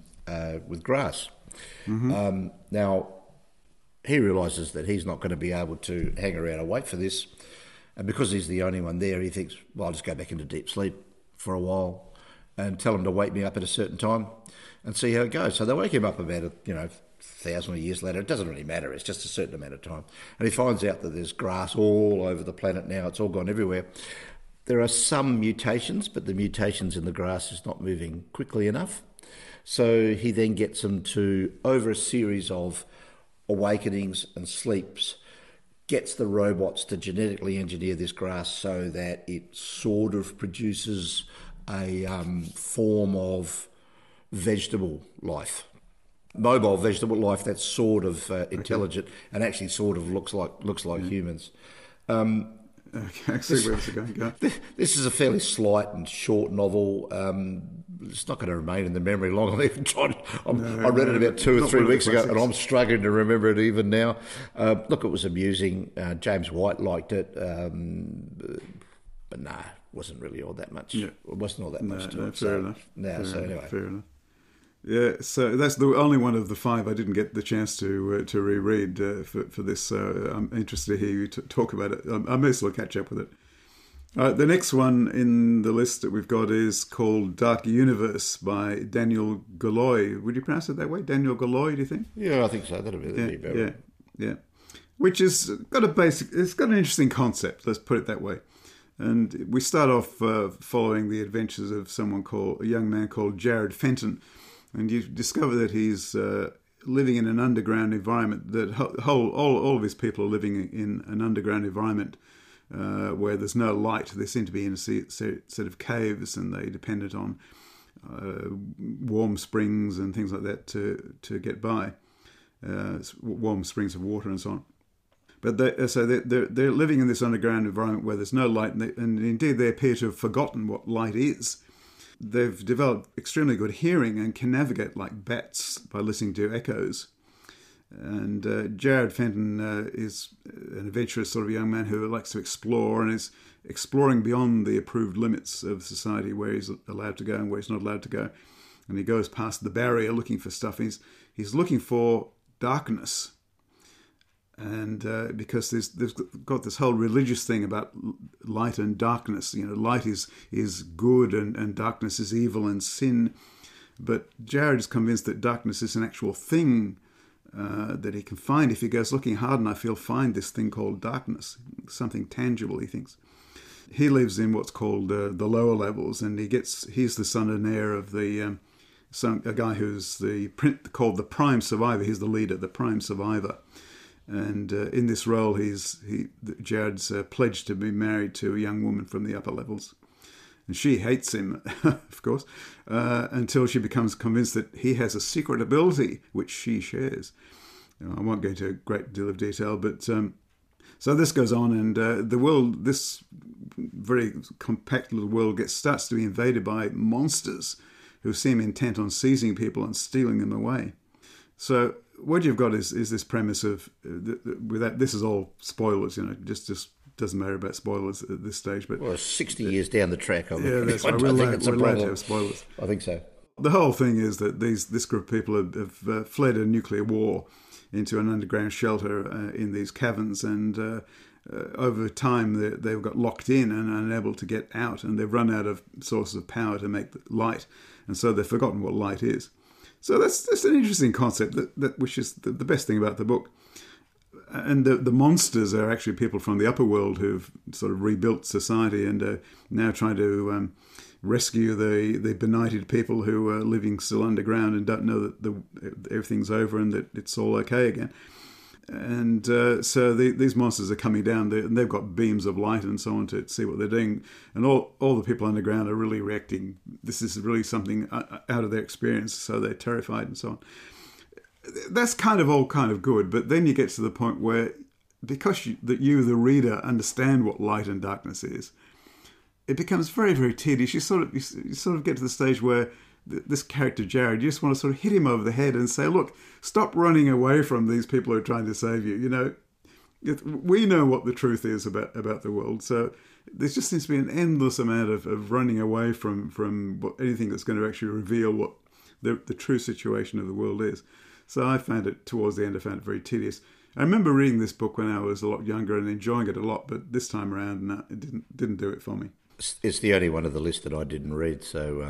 grass. Mm-hmm. Now, he realises that he's not going to be able to hang around and wait for this, and because he's the only one there, he thinks, well, I'll just go back into deep sleep for a while and tell him to wake me up at a certain time and see how it goes. So they wake him up about 1,000 years later. It doesn't really matter. It's just a certain amount of time. And he finds out that there's grass all over the planet now. It's all gone everywhere. There are some mutations, but the mutations in the grass is not moving quickly enough. So he then gets them to, over a series of awakenings and sleeps, gets the robots to genetically engineer this grass so that it sort of produces a form of vegetable life. Mobile vegetable life that's sort of intelligent and actually sort of looks like humans. Okay, I see where this is going to go. This is a fairly slight and short novel. It's not going to remain in the memory long. I read it about 2 or 3 weeks ago, and I'm struggling to remember it even now. Look, it was amusing. James White liked it, but no, it wasn't really all that much. Yeah. It wasn't all that much to it. Fair enough. Anyway. Fair enough. Yeah, so that's the only one of the 5 I didn't get the chance to reread for this. So I'm interested to hear you talk about it. I may as well catch up with it. The next one in the list that we've got is called Dark Universe by Daniel Galloy. Would you pronounce it that way? Daniel Galloy, do you think? Yeah, I think so. That'd be better. Yeah. Which has got it's got an interesting concept, let's put it that way. And we start off following the adventures of a young man called Jared Fenton. And you discover that he's living in an underground environment, that all of his people are living in an underground environment where there's no light. They seem to be in a set of caves, and they dependent on warm springs and things like that to get by, warm springs of water and so on. But they're living in this underground environment where there's no light, and indeed they appear to have forgotten what light is. They've developed extremely good hearing and can navigate like bats by listening to echoes. And Jared Fenton is an adventurous sort of young man who likes to explore and is exploring beyond the approved limits of society, where he's allowed to go and where he's not allowed to go. And he goes past the barrier looking for stuff. He's looking for darkness. And because there's got this whole religious thing about light and darkness. Light is good and darkness is evil and sin. But Jared is convinced that darkness is an actual thing that he can find. If he goes looking hard enough, he'll find this thing called darkness, something tangible, he thinks. He lives in what's called the lower levels, and he's the son and heir of a guy who's called the Prime Survivor. He's the leader, the Prime Survivor. And in this role, Jared's pledged to be married to a young woman from the upper levels. And she hates him, of course, until she becomes convinced that he has a secret ability which she shares. I won't go into a great deal of detail, but so this goes on, and the world, this very compact little world, starts to be invaded by monsters who seem intent on seizing people and stealing them away. So what you've got is this premise of without this is all spoilers, just doesn't matter about spoilers at this stage. But 60 years down the track, that's right. We're allowed to have spoilers. I think so. The whole thing is that this group of people have fled a nuclear war into an underground shelter in these caverns, and over time they've got locked in and unable to get out, and they've run out of sources of power to make light, and so they've forgotten what light is. So that's an interesting concept, which is the best thing about the book. And the monsters are actually people from the upper world who've sort of rebuilt society and are now trying to rescue the benighted people who are living still underground and don't know that everything's over and that it's all okay again. And so these monsters are coming down, and they've got beams of light and so on to see what they're doing. And all the people underground are really reacting. This is really something out of their experience, so they're terrified and so on. That's all kind of good, but then you get to the point where, because you, the reader, understand what light and darkness is, it becomes very, very tedious. You sort of get to the stage where this character Jared, you just want to sort of hit him over the head and say, look, stop running away from these people who are trying to save you. We know what the truth is about the world, so there just seems to be an endless amount of running away from anything that's going to actually reveal what the true situation of the world is. So I found it, towards the end, I found it very tedious. I remember reading this book when I was a lot younger and enjoying it a lot, but this time around, no, it didn't do it for me. It's the only one of the list that I didn't read, so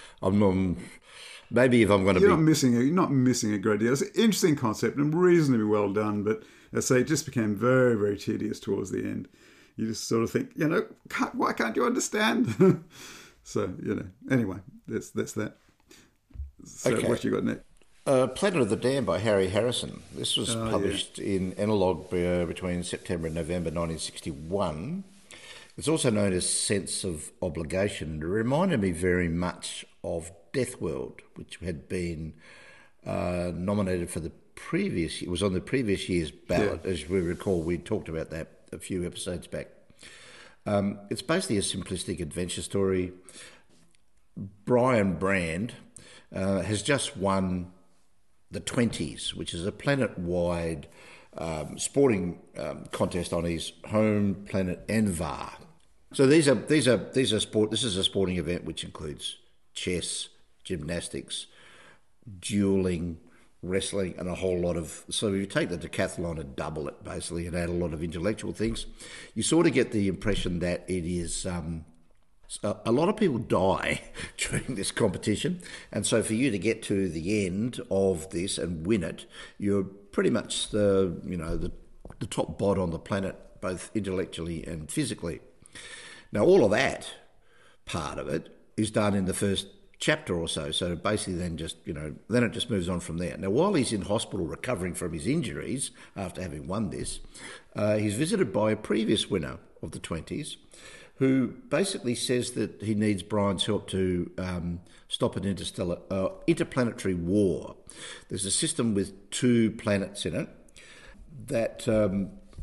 maybe if I'm going to You're not missing a great deal. It's an interesting concept and reasonably well done, but as I say, it just became very, very tedious towards the end. You just sort of think, why can't you understand? So, anyway, that's that. So okay. What you got next? Planet of the Damned by Harry Harrison. This was published in Analog between September and November 1961. It's also known as Sense of Obligation. It reminded me very much of Death World, which had been nominated for the previous... It was on the previous year's ballot. Yeah. As we recall, we talked about that a few episodes back. It's basically a simplistic adventure story. Brian Brand has just won the 20s, which is a planet-wide sporting contest on his home planet Envar. So these are sport. This is a sporting event which includes chess, gymnastics, dueling, wrestling, and a whole lot of. So if you take the decathlon and double it basically, and add a lot of intellectual things, you sort of get the impression that it is. A lot of people die during this competition, and so for you to get to the end of this and win it, you're pretty much the top bot on the planet, both intellectually and physically. Now, all of that part of it is done in the first chapter or so. So basically, then it just moves on from there. Now, while he's in hospital recovering from his injuries after having won this, he's visited by a previous winner of the 20s. Who basically says that he needs Brian's help to stop an interplanetary war. There's a system with 2 planets in it that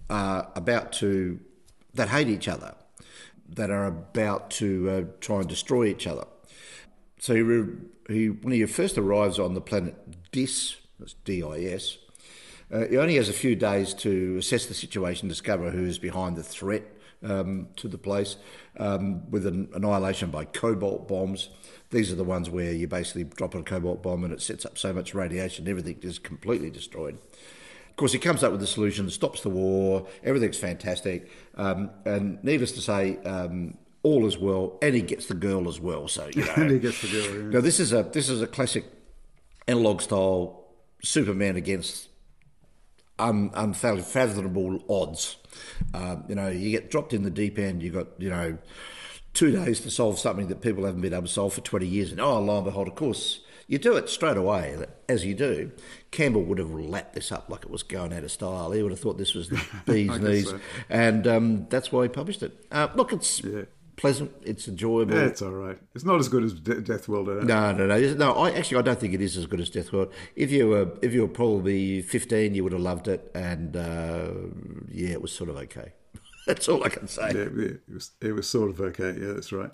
are that hate each other, that are about to try and destroy each other. So when he first arrives on the planet Dis, that's D-I-S, he only has a few days to assess the situation, discover who's behind the threat to the place, with an annihilation by cobalt bombs. These are the ones where you basically drop a cobalt bomb and it sets up so much radiation, everything is completely destroyed. Of course, he comes up with a solution, stops the war, everything's fantastic, and needless to say, all is well, and he gets the girl as well. So and he gets the girl. Yeah. Now this is a classic analog style Superman against unfathomable odds. You get dropped in the deep end. You got 2 days to solve something that people haven't been able to solve for 20 years, and lo and behold, of course, you do it straight away. As you do, Campbell would have lapped this up like it was going out of style. He would have thought this was the bee's knees, so. And that's why he published it. Look, it's pleasant, it's enjoyable. Yeah, it's all right. It's not as good as Death World. No. I don't think it is as good as Death World. If you were probably 15, you would have loved it, and it was sort of okay. That's all I can say. Yeah, it was sort of okay. Yeah, that's right.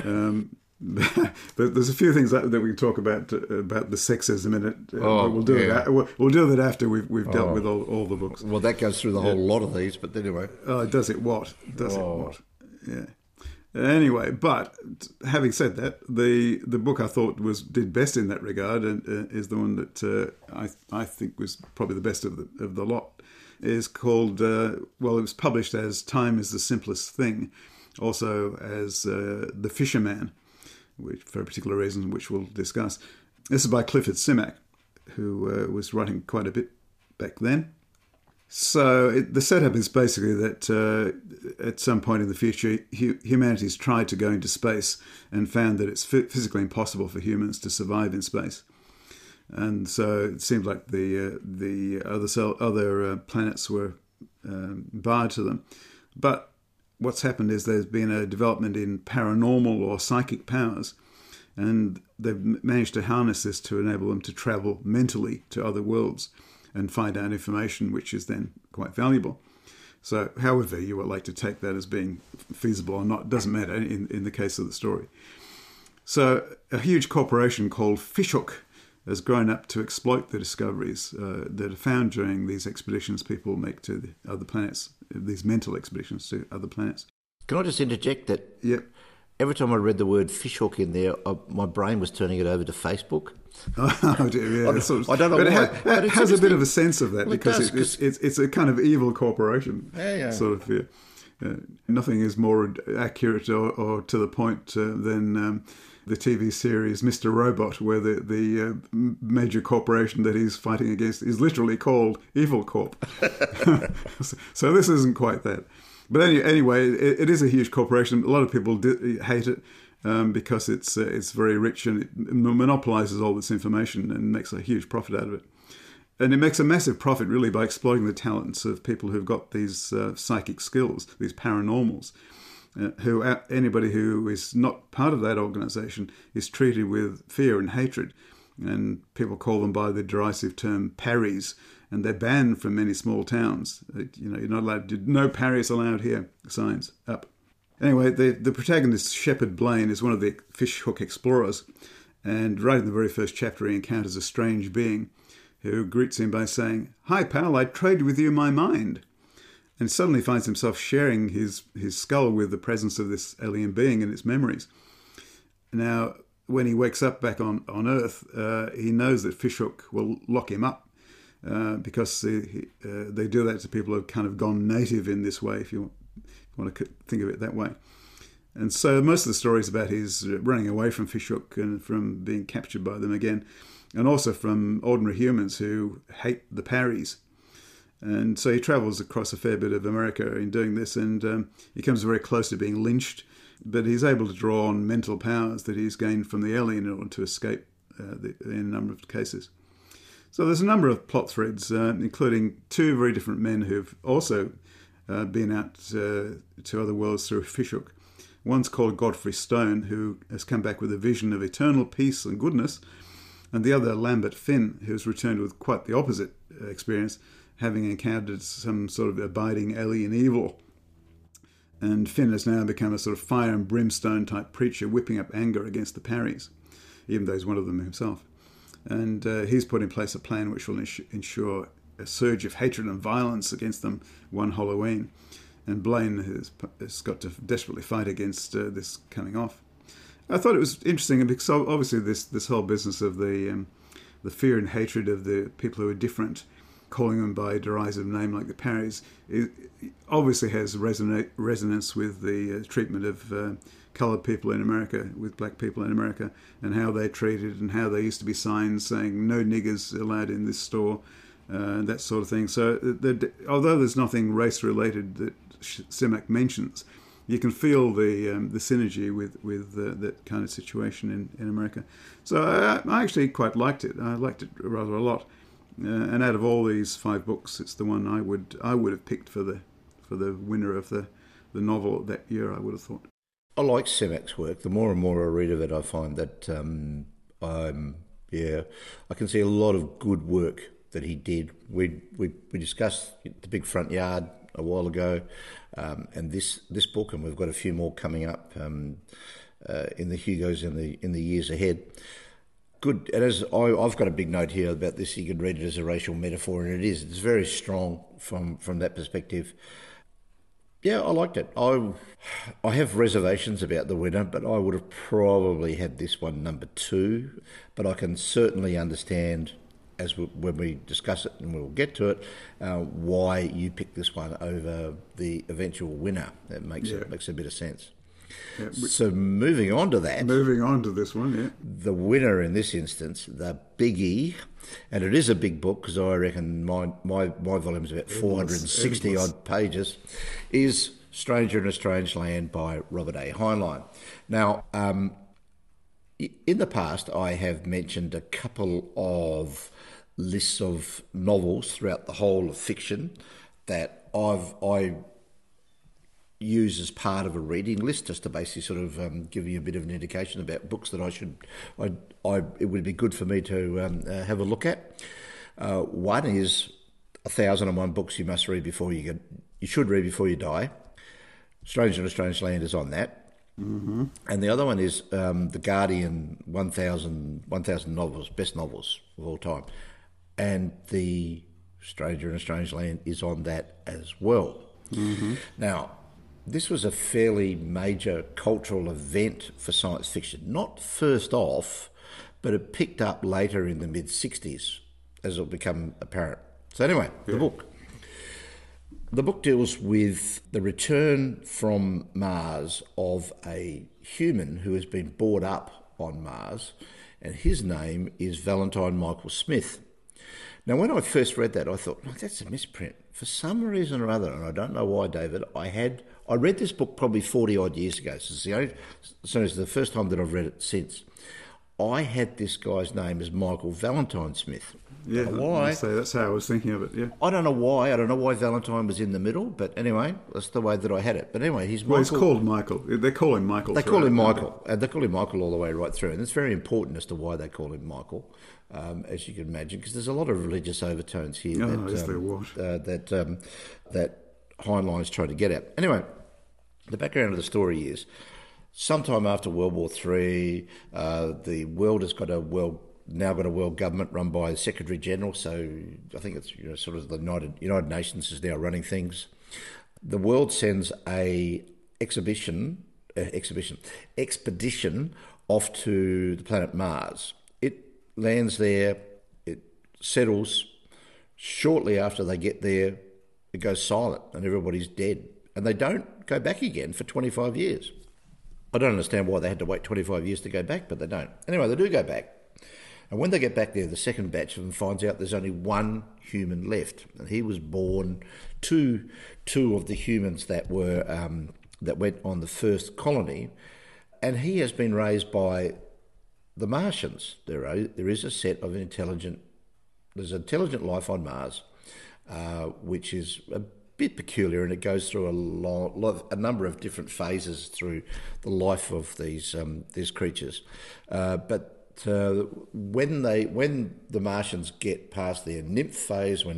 But there's a few things that we can talk about the sexism in it. We'll do it. We'll do that after we've dealt with all the books. Well, that goes through the whole lot of these. But anyway, does it what? Does it what? Yeah. Anyway, but having said that, the book I thought did best in that regard, and is the one that I think was probably the best of the lot. Is called it was published as Time is the Simplest Thing, also as The Fisherman, which for a particular reason which we'll discuss. This is by Clifford Simak, who was writing quite a bit back then. So the setup is basically that at some point in the future, humanity's tried to go into space and found that it's physically impossible for humans to survive in space. And so it seems like the other planets were barred to them. But what's happened is there's been a development in paranormal or psychic powers, and they've managed to harness this to enable them to travel mentally to other worlds and find out information which is then quite valuable. So however you would like to take that as being feasible or not, doesn't matter in the case of the story. So a huge corporation called Fishhook has grown up to exploit the discoveries that are found during these expeditions people make to the other planets, these mental expeditions to other planets. Can I just interject that? Yep. Every time I read the word fishhook in there, my brain was turning it over to Facebook. Oh dear, yeah. I don't know why. It has a bit of a sense of that, well, because it's a kind of evil corporation. Yeah. Sort of, nothing is more accurate or to the point than the TV series Mr. Robot, where the major corporation that he's fighting against is literally called Evil Corp. So this isn't quite that. But anyway, it is a huge corporation. A lot of people hate it because it's very rich and it monopolizes all this information and makes a huge profit out of it. And it makes a massive profit, really, by exploiting the talents of people who've got these psychic skills, these paranormals. Anybody who is not part of that organization is treated with fear and hatred. And people call them by the derisive term parries. And they're banned from many small towns. You're not allowed. No parries allowed here. Signs up. Anyway, the protagonist Shepard Blaine is one of the fishhook explorers, and right in the very first chapter, he encounters a strange being who greets him by saying, "Hi, pal, I trade with you my mind," and suddenly finds himself sharing his skull with the presence of this alien being and its memories. Now, when he wakes up back on Earth, he knows that Fishhook will lock him up. Because they do that to people who have kind of gone native in this way, if you want to think of it that way. And so most of the story is about his running away from Fishhook and from being captured by them again, and also from ordinary humans who hate the parries. And so he travels across a fair bit of America in doing this, and he comes very close to being lynched, but he's able to draw on mental powers that he's gained from the alien in order to escape in a number of cases. So there's a number of plot threads, including two very different men who've also been out to other worlds through Fishhook. One's called Godfrey Stone, who has come back with a vision of eternal peace and goodness, and the other, Lambert Finn, who's returned with quite the opposite experience, having encountered some sort of abiding alien evil. And Finn has now become a sort of fire and brimstone type preacher, whipping up anger against the Parrys, even though he's one of them himself. And he's put in place a plan which will ensure a surge of hatred and violence against them one Halloween. And Blaine has got to desperately fight against this coming off. I thought it was interesting because obviously this whole business of the fear and hatred of the people who are different, calling them by a derisive name like the Parrys, obviously has resonance with the treatment of coloured people in America, with black people in America, and how they're treated and how there used to be signs saying no niggers allowed in this store, that sort of thing. So although there's nothing race-related that Simak mentions, you can feel the synergy with that kind of situation in America. So I actually quite liked it. I liked it rather a lot. And out of all these 5 books, it's the one I would have picked for the winner of the novel that year, I would have thought. I like Simak's work. The more and more I read of it, I find that I can see a lot of good work that he did. We discussed The Big Front Yard a while ago, and this book, and we've got a few more coming up in the Hugos in the years ahead. Good, and as I've got a big note here about this, you can read it as a racial metaphor, and it is. It's very strong from that perspective. Yeah, I liked it. I have reservations about the winner, but I would have probably had this one number 2. But I can certainly understand, when we discuss it, and we'll get to it, why you picked this one over the eventual winner. It makes a bit of sense. Yeah, so moving on to that. Moving on to this one, yeah. The winner in this instance, the biggie, and it is a big book because I reckon my volume is about 460 odd pages, is Stranger in a Strange Land by Robert A. Heinlein. Now, in the past, I have mentioned a couple of lists of novels throughout the whole of fiction that I use as part of a reading list, just to basically sort of give you a bit of an indication about books that it would be good for me to have a look at. One is 1001 Books You Must Read Before You should read before you die. Stranger in a Strange Land is on that. Mm-hmm. And the other one is The Guardian 1000 novels, best novels of all time. And the Stranger in a Strange Land is on that as well. Mm-hmm. Now, this was a fairly major cultural event for science fiction. Not first off, but it picked up later in the mid-60s, as it'll become apparent. So anyway, The book. The book deals with the return from Mars of a human who has been brought up on Mars, and his name is Valentine Michael Smith. Now, when I first read that, I thought, that's a misprint. For some reason or other, and I don't know why, David, I read this book probably 40-odd years ago, so it's the first time that I've read it since. I had this guy's name as Michael Valentine Smith. Yeah, why? That's how I was thinking of it, yeah. I don't know why. I don't know why Valentine was in the middle, but anyway, that's the way that I had it. But anyway, he's called Michael. They call him Michael. They call him Michael. They call him Michael all the way right through. And it's very important as to why they call him Michael, as you can imagine, because there's a lot of religious overtones here that Heinlein's trying to get at. Anyway, the background of the story is sometime after World War III, the world has got a world government run by the Secretary General. So I think it's sort of the United Nations is now running things. The world sends a expedition off to the planet Mars. It lands there. It settles. Shortly after they get there, it goes silent and everybody's dead. And they don't go back again for 25 years. I don't understand why they had to wait 25 years to go back, but they don't. Anyway, they do go back. And when they get back there, the second batch of them finds out there's only one human left. And he was born to two of the humans that were that went on the first colony. And he has been raised by the Martians. There is a set of intelligent life on Mars, which is a bit peculiar, and it goes through a number of different phases through the life of these creatures. But when the Martians get past their nymph phase, when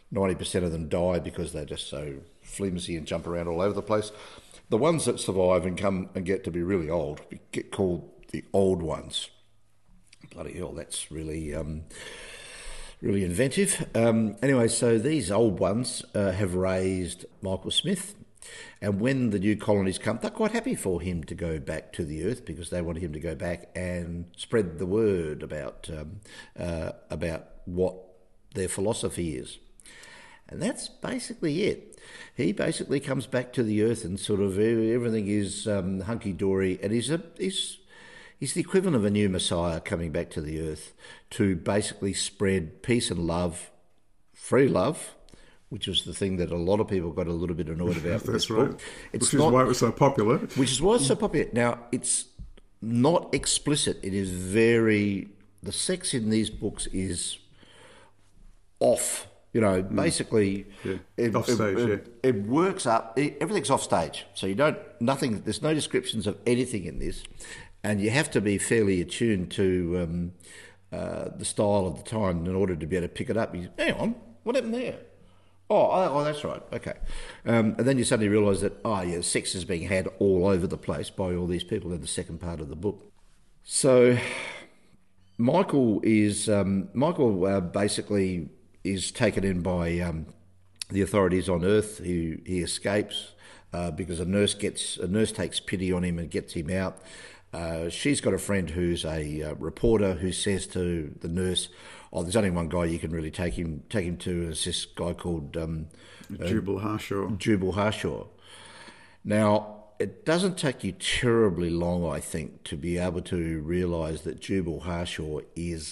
90% of them die because they're just so flimsy and jump around all over the place. The ones that survive and come and get to be really old get called the old ones. Bloody hell, that's really really inventive. Anyway, so these old ones have raised Michael Smith, and when the new colonies come, they're quite happy for him to go back to the Earth because they want him to go back and spread the word about what their philosophy is. And that's basically it. He basically comes back to the Earth and sort of everything is hunky-dory, and he's the equivalent of a new Messiah coming back to the Earth to basically spread peace and love, free love, which was the thing that a lot of people got a little bit annoyed about. That's right. Book. Which is why it was so popular. Which is why it's so popular. Now, it's not explicit. It is very... The sex in these books is off. You know, basically... Yeah. Off stage, it works up... Everything's off stage. So you don't... Nothing... There's no descriptions of anything in this. And you have to be fairly attuned to the style of the time in order to be able to pick it up. Hang on, what happened there? Oh, that's right, okay. And then you suddenly realise that, sex is being had all over the place by all these people in the second part of the book. So Michael basically is taken in by the authorities on Earth. He escapes because a nurse takes pity on him and gets him out. She's got a friend who's a reporter who says to the nurse, there's only one guy you can really take him to, and it's this guy called Jubal Harshaw. Jubal Harshaw. Now, it doesn't take you terribly long, I think, to be able to realise that Jubal Harshaw is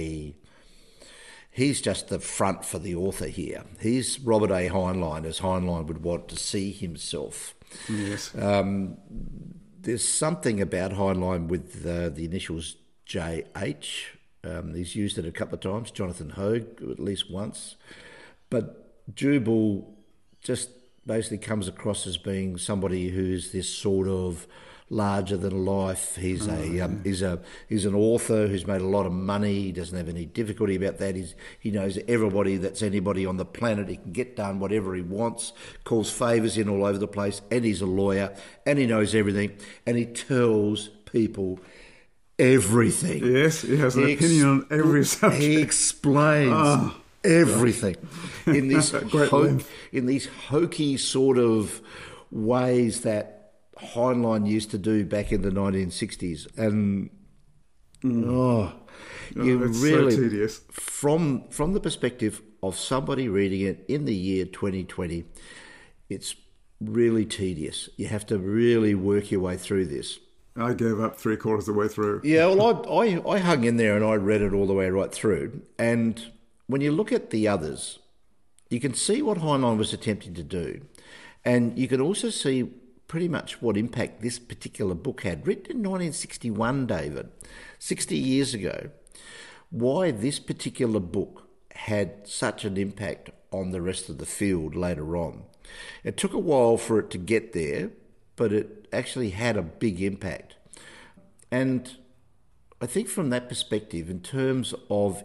he's just the front for the author here. He's Robert A. Heinlein, as Heinlein would want to see himself. Yes. There's something about Heinlein with the initials JH. He's used it a couple of times, Jonathan Hogue at least once. But Jubal just basically comes across as being somebody who's this sort of larger than life. He's an author who's made a lot of money. He doesn't have any difficulty about that. He knows everybody that's anybody on the planet. He can get done whatever he wants, calls favours in all over the place, and he's a lawyer, and he knows everything, and he tells people everything. Yes, he has an opinion on every subject. He explains everything in these hokey sort of ways that Heinlein used to do back in the 1960s, and it's so tedious. From the perspective of somebody reading it in the year 2020, it's really tedious. You have to really work your way through this. I gave up 3/4 of the way through. Yeah, well, I hung in there and I read it all the way right through. And when you look at the others, you can see what Heinlein was attempting to do, and you can also see pretty much what impact this particular book had. Written in 1961, David, 60 years ago, why this particular book had such an impact on the rest of the field later on. It took a while for it to get there, but it actually had a big impact. And I think from that perspective, in terms of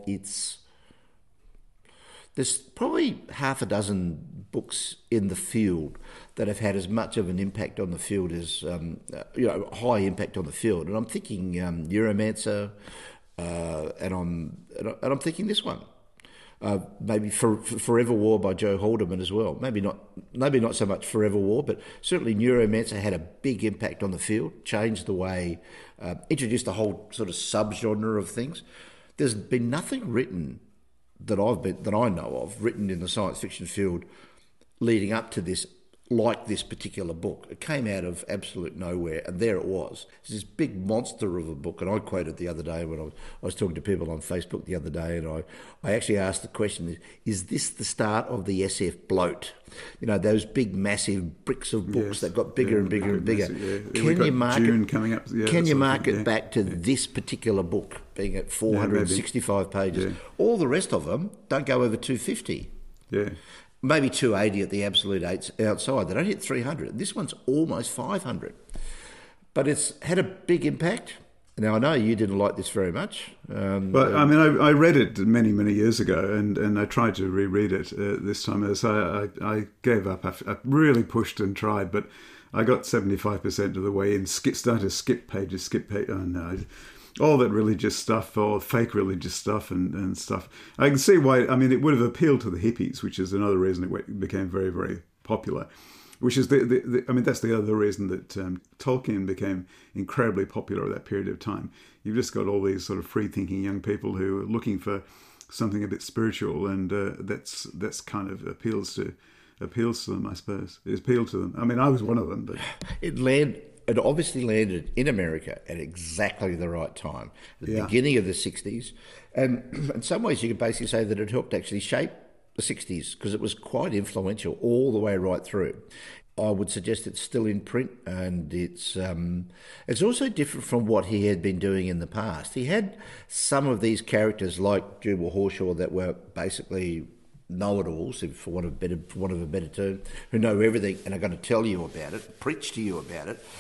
there's probably half a dozen books in the field that have had as much of an impact on the field as, high impact on the field. And I'm thinking Neuromancer, and I'm thinking this one. Maybe Forever War by Joe Haldeman as well. Maybe not so much Forever War, but certainly Neuromancer had a big impact on the field, changed the way, introduced a whole sort of subgenre of things. There's been nothing written that I know of, written in the science fiction field leading up to this, like this particular book. It came out of absolute nowhere, and there it was. It's this big monster of a book, and I quoted the other day when I was talking to people on Facebook the other day, and I actually asked the question, is this the start of the SF bloat? You know, those big, massive bricks of books that got bigger and bigger and bigger. Massive, Can you mark June it? Coming up, can you mark it back to this particular book being at 465 pages? Yeah. All the rest of them don't go over 250. Yeah. Maybe 280 at the absolute outside. They don't hit 300. This one's almost 500. But it's had a big impact. Now, I know you didn't like this very much. But I mean, I read it many, many years ago, and I tried to reread it this time. As I gave up. I really pushed and tried, but I got 75% of the way in. Started to skip pages. Oh no, all that religious stuff, or fake religious stuff, and stuff. I can see why. I mean, it would have appealed to the hippies, which is another reason it became very, very popular. Which is I mean, that's the other reason that Tolkien became incredibly popular at that period of time. You've just got all these sort of free-thinking young people who are looking for something a bit spiritual, and that's kind of appeals to them, I suppose. It appealed to them. I mean, I was one of them, but it obviously landed in America at exactly the right time, the beginning of the 60s. And in some ways, you could basically say that it helped actually shape the 60s, because it was quite influential all the way right through. I would suggest it's still in print, and it's also different from what he had been doing in the past. He had some of these characters like Jubal Horshaw that were basically know-it-alls, for want of a better term, who know everything and are going to tell you about it, preach to you about it,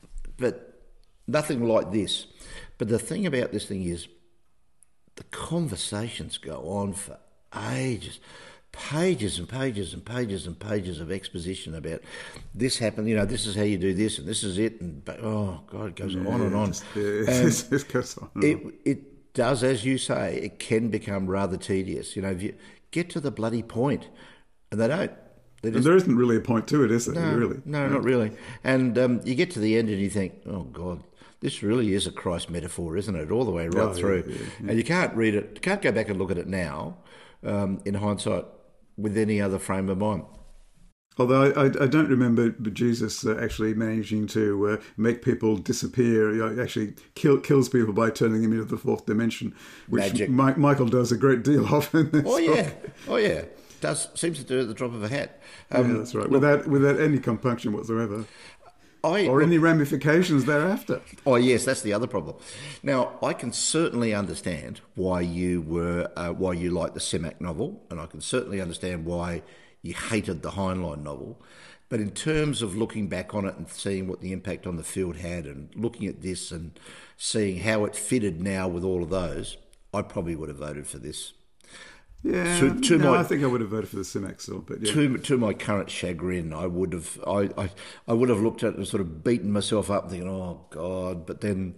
but nothing like this. But the thing about this thing is the conversations go on for ages. Pages and pages and pages and pages of exposition about this happened, this is how you do this, and this is it, and oh God, it goes on and on. It goes on. It does, as you say, it can become rather tedious. If you get to the bloody point, and they don't. There isn't really a point to it, is there? Really? No, not really. And you get to the end and you think, oh God, this really is a Christ metaphor, isn't it? All the way right through. Yeah. And you can't read it, you can't go back and look at it now, in hindsight, with any other frame of mind. Although I don't remember Jesus actually managing to make people disappear. Actually kills people by turning them into the fourth dimension, which Michael does a great deal of in this book. Oh yeah. Seems to do it at the drop of a hat. Yeah, that's right. Without any compunction whatsoever. Or any ramifications thereafter. Oh yes, that's the other problem. Now, I can certainly understand why you liked the Semak novel, and I can certainly understand why you hated the Heinlein novel. But in terms of looking back on it and seeing what the impact on the field had, and looking at this and seeing how it fitted now with all of those, I probably would have voted for this. Yeah, I think I would have voted for the Semak still, but yeah. To my current chagrin, I would have looked at it and sort of beaten myself up, thinking, "Oh God!" But then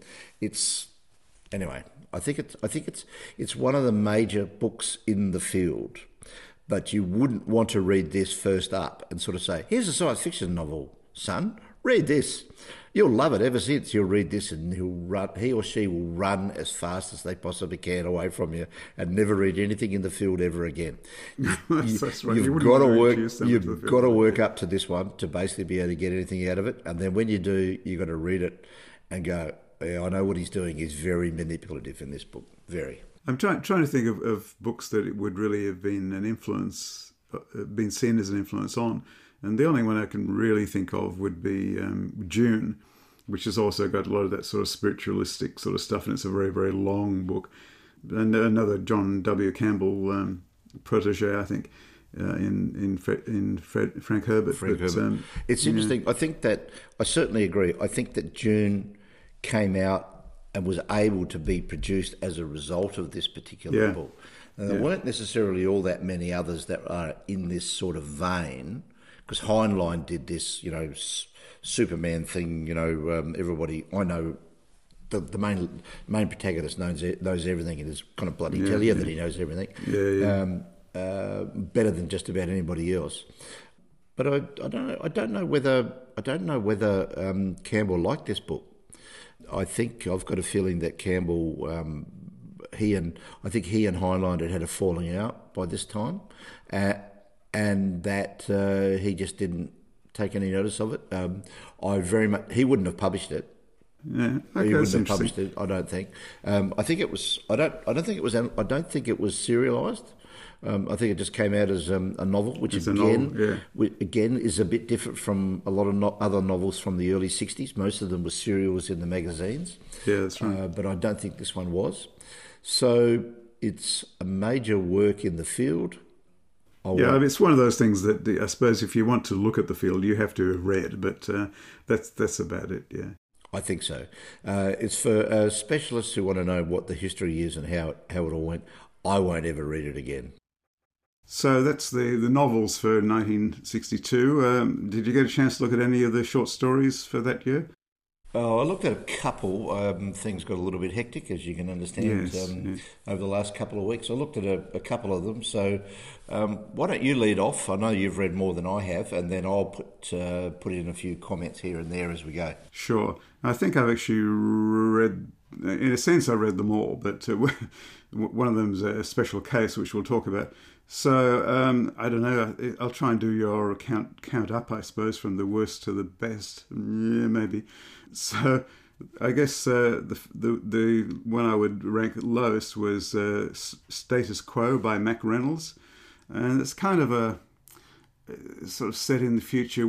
anyway. I think it's one of the major books in the field, but you wouldn't want to read this first up and sort of say, "Here's a science fiction novel, son. Read this. You'll love it ever since. You'll read this and he or she will run as fast as they possibly can away from you and never read anything in the field ever again." That's right. You've got to work up to this one to basically be able to get anything out of it. And then when you do, you've got to read it and go, yeah, I know what he's doing. He's very manipulative in this book. Very. I'm trying to think of books that it would really have been an influence, been seen as an influence on. And the only one I can really think of would be Dune, which has also got a lot of that sort of spiritualistic sort of stuff, and it's a very, very long book. And another John W. Campbell protege, I think, in Frank Herbert. It's interesting. I think that I certainly agree. I think that Dune came out and was able to be produced as a result of this particular book. And there weren't necessarily all that many others that are in this sort of vein. Because Heinlein did this, Superman thing. Everybody I know, the main protagonist knows everything, and is kind of bloody tell you that he knows everything. Better than just about anybody else. But I don't know whether Campbell liked this book. I think I've got a feeling that Campbell, he and Heinlein had a falling out by this time. And that he just didn't take any notice of it. He wouldn't have published it. Yeah, okay, he wouldn't have published it. I don't think. I think it was. I don't think it was serialized. I think it just came out as a novel, which again is a bit different from a lot of other novels from the early '60s. Most of them were serials in the magazines. Yeah, that's right. But I don't think this one was. So it's a major work in the field. It's one of those things that I suppose if you want to look at the field, you have to have read, but that's about it, yeah. I think so. It's for specialists who want to know what the history is and how it all went. I won't ever read it again. So that's the novels for 1962. Did you get a chance to look at any of the short stories for that year? Oh, I looked at a couple. Things got a little bit hectic, as you can understand, Yes, yes. over the last couple of weeks. I looked at a couple of them. So, why don't you lead off? I know you've read more than I have, and then I'll put in a few comments here and there as we go. Sure. I think I've actually read, in a sense, I read them all, but one of them's a special case, which we'll talk about. So I don't know. I'll try and do your count up, I suppose, from the worst to the best. Yeah, maybe. So I guess the one I would rank lowest was Status Quo by Mac Reynolds, and it's kind of a sort of set in the future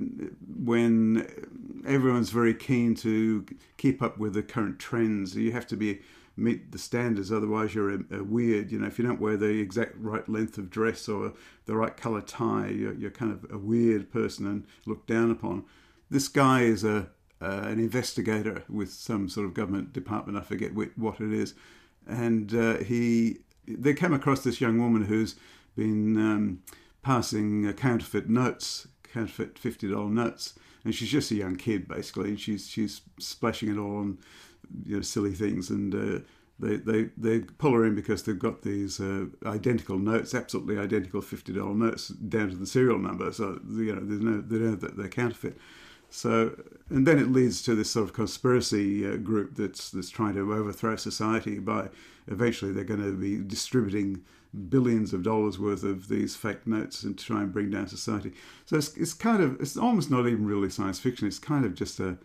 when everyone's very keen to keep up with the current trends. You have to meet the standards, otherwise you're a weird. You know, if you don't wear the exact right length of dress or the right color tie, you're kind of a weird person and looked down upon. This guy is an investigator with some sort of government department. I forget what it is, and they came across this young woman who's been passing counterfeit notes, counterfeit $50 notes, and she's just a young kid basically. And she's splashing it all on silly things, and they pull her in because they've got these identical notes, absolutely identical $50 notes down to the serial number. So they know that they're counterfeit. So, and then it leads to this sort of conspiracy group that's trying to overthrow society by eventually they're going to be distributing billions of dollars worth of these fake notes and try and bring down society. So it's almost not even really science fiction. It's kind of just a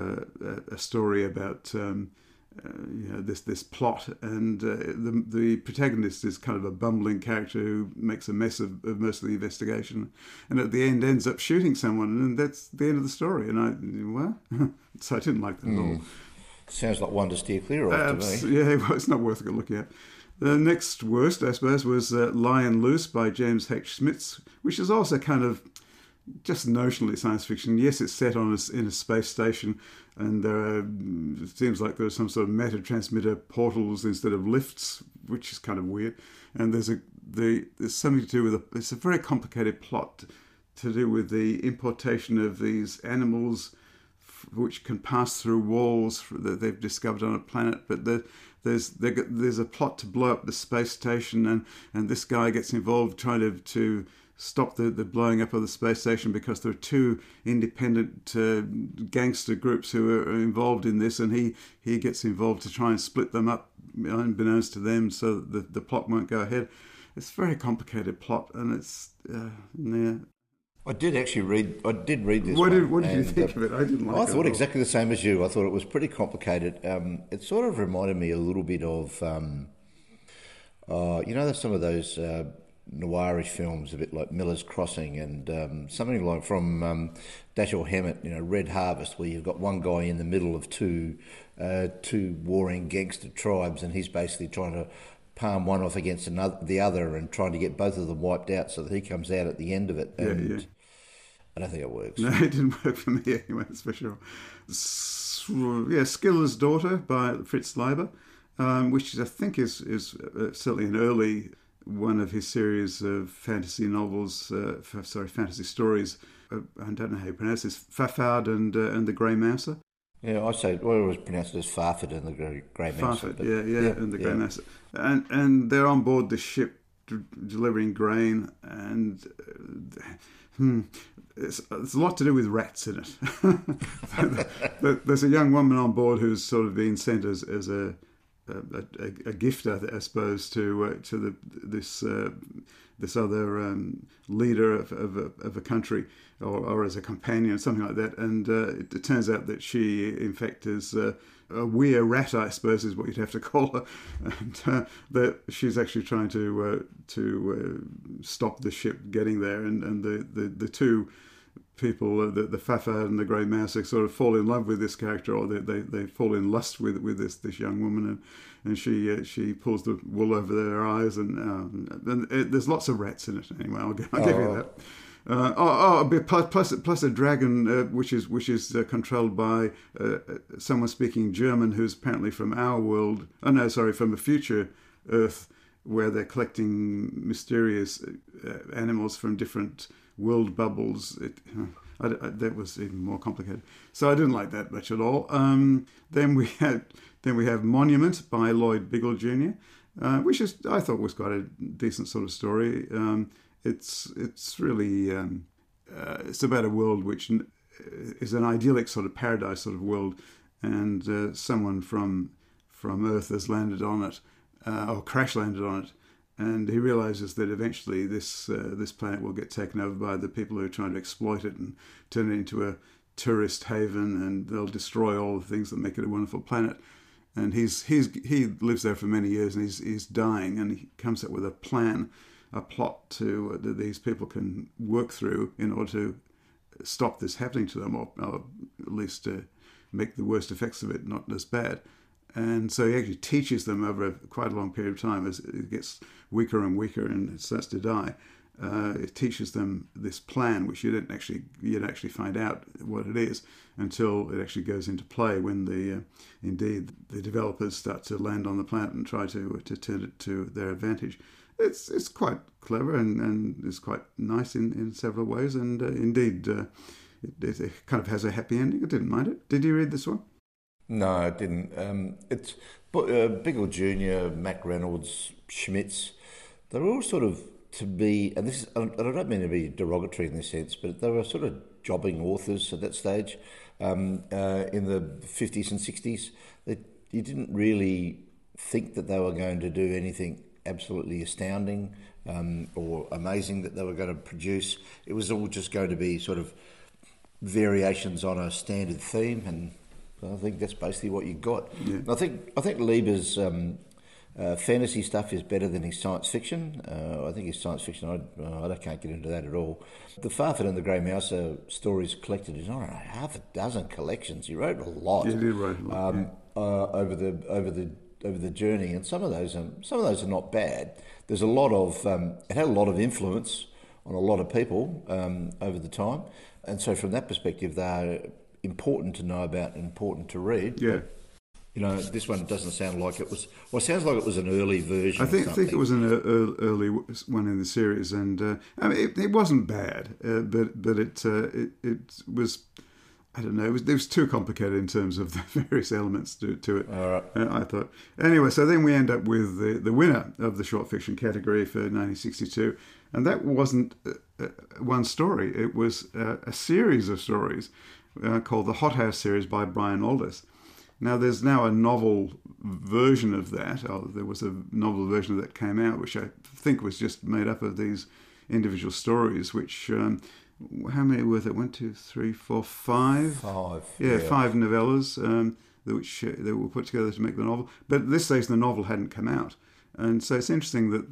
story about this plot, and the protagonist is kind of a bumbling character who makes a mess of most of the investigation, and at the end ends up shooting someone, and that's the end of the story. And so I didn't like that at all. Sounds like one to steer clear of to me. Yeah, well, it's not worth looking at. The next worst, I suppose, was Lion Loose by James H. Smits, which is also kind of just notionally science fiction. Yes, it's set in a space station, and it seems like there's some sort of matter transmitter portals instead of lifts, which is kind of weird. And there's something to do with it's a very complicated plot to do with the importation of these animals which can pass through walls that they've discovered on a planet, but there's a plot to blow up the space station, and this guy gets involved trying to stop the blowing up of the space station because there are two independent gangster groups who are involved in this, and he gets involved to try and split them up unbeknownst to them so that the plot won't go ahead. It's a very complicated plot, and it's yeah. I did read this. What did you think of it? I didn't like it. I thought exactly the same as you. I thought it was pretty complicated. It sort of reminded me a little bit of, there's some of those noirish films, a bit like Miller's Crossing, and something like from Dashiell Hammett, Red Harvest, where you've got one guy in the middle of two warring gangster tribes, and he's basically trying to palm one off against the other and trying to get both of them wiped out so that he comes out at the end of it. And yeah. I don't think it works. No, it didn't work for me anyway, that's for sure. Skiller's Daughter by Fritz Leiber, which I think is certainly an early one of his series of fantasy novels, fantasy stories. I don't know how you pronounce this, Fafard and the Grey Mouser. Yeah, I say, well, it was pronounced as Farford and the Grey Mouser. Farford, and the Grey Mouser. And they're on board the ship delivering grain, and it's a lot to do with rats in it. There's a young woman on board who's sort of been sent as a gift, I suppose, to this other leader of a country, or as a companion, something like that. And it turns out that she, in fact, is a weir rat, I suppose, is what you'd have to call her, and that she's actually trying to stop the ship getting there, and the two people, the Fafard and the Grey Mouser, sort of fall in love with this character, or they fall in lust with this young woman, and she pulls the wool over their eyes, and there's lots of rats in it anyway. I'll give you that. Plus a dragon which is controlled by someone speaking German who's apparently from our world. Oh no, sorry, from a future Earth where they're collecting mysterious animals from different world bubbles. That was even more complicated. So I didn't like that much at all. Then we have Monument by Lloyd Biggle Jr., which I thought was quite a decent sort of story. It's really it's about a world which is an idyllic sort of paradise sort of world, and someone from Earth has landed on it, or crash landed on it, and he realizes that eventually this planet will get taken over by the people who are trying to exploit it and turn it into a tourist haven, and they'll destroy all the things that make it a wonderful planet. And he lives there for many years, and he's dying, and he comes up with a plan, a plot that these people can work through in order to stop this happening to them, or at least make the worst effects of it not as bad. And so he actually teaches them over quite a long period of time as it gets weaker and weaker and it starts to die. It teaches them this plan, which you'd actually find out what it is until it actually goes into play when the developers start to land on the planet and try to turn it to their advantage. It's quite clever and it's quite nice in several ways, and indeed it kind of has a happy ending. I didn't mind it. Did you read this one? No, I didn't. It's Biggle Jr., Mac Reynolds, Schmitz. They're all sort of to be, and this is, I don't mean to be derogatory in this sense, but they were sort of jobbing authors at that stage in the 50s and 60s. You didn't really think that they were going to do anything absolutely astounding or amazing that they were going to produce. It was all just going to be sort of variations on a standard theme, and I think that's basically what you got. Yeah. I think Lieber's fantasy stuff is better than his science fiction. I think his science fiction, I can't get into that at all. The Farfod and the Grey Mouse stories collected in half a dozen collections. He wrote a lot. Yeah, he did write a lot. Over the journey, and some of those are not bad. There's a lot of it had a lot of influence on a lot of people over the time, and so from that perspective, they're important to know about and important to read. Yeah. But, this one doesn't sound like it was. Well, it sounds like it was an early version. I think it was an early one in the series, and I mean, it wasn't bad, but it was. I don't know. It was too complicated in terms of the various elements to it. All right. I thought. Anyway, so then we end up with the winner of the short fiction category for 1962, and that wasn't one story. It was a series of stories called the Hothouse series by Brian Aldiss. Now, there's now a novel version of that. There was a novel version of that came out, which I think was just made up of these individual stories, which, how many were there? 1, 2, 3, 4, 5? 5. Yeah, 5 novellas, which they were put together to make the novel. But at this stage, the novel hadn't come out. And so it's interesting that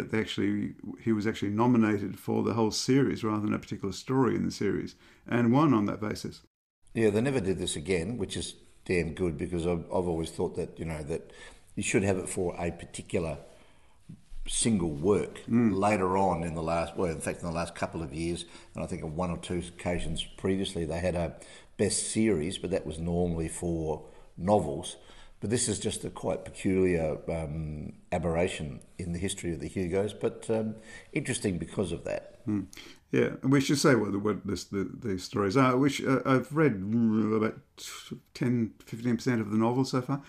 he was actually nominated for the whole series rather than a particular story in the series, and won on that basis. Yeah, they never did this again, which is damn good, because I've always thought that that you should have it for a particular single work. Later on in the last couple of years, and I think on 1 or 2 occasions previously, they had a best series, but that was normally for novels. But this is just a quite peculiar aberration in the history of the Hugos, but interesting because of that. Yeah, we should say what the stories are, which I've read about 10-15% of the novel so far.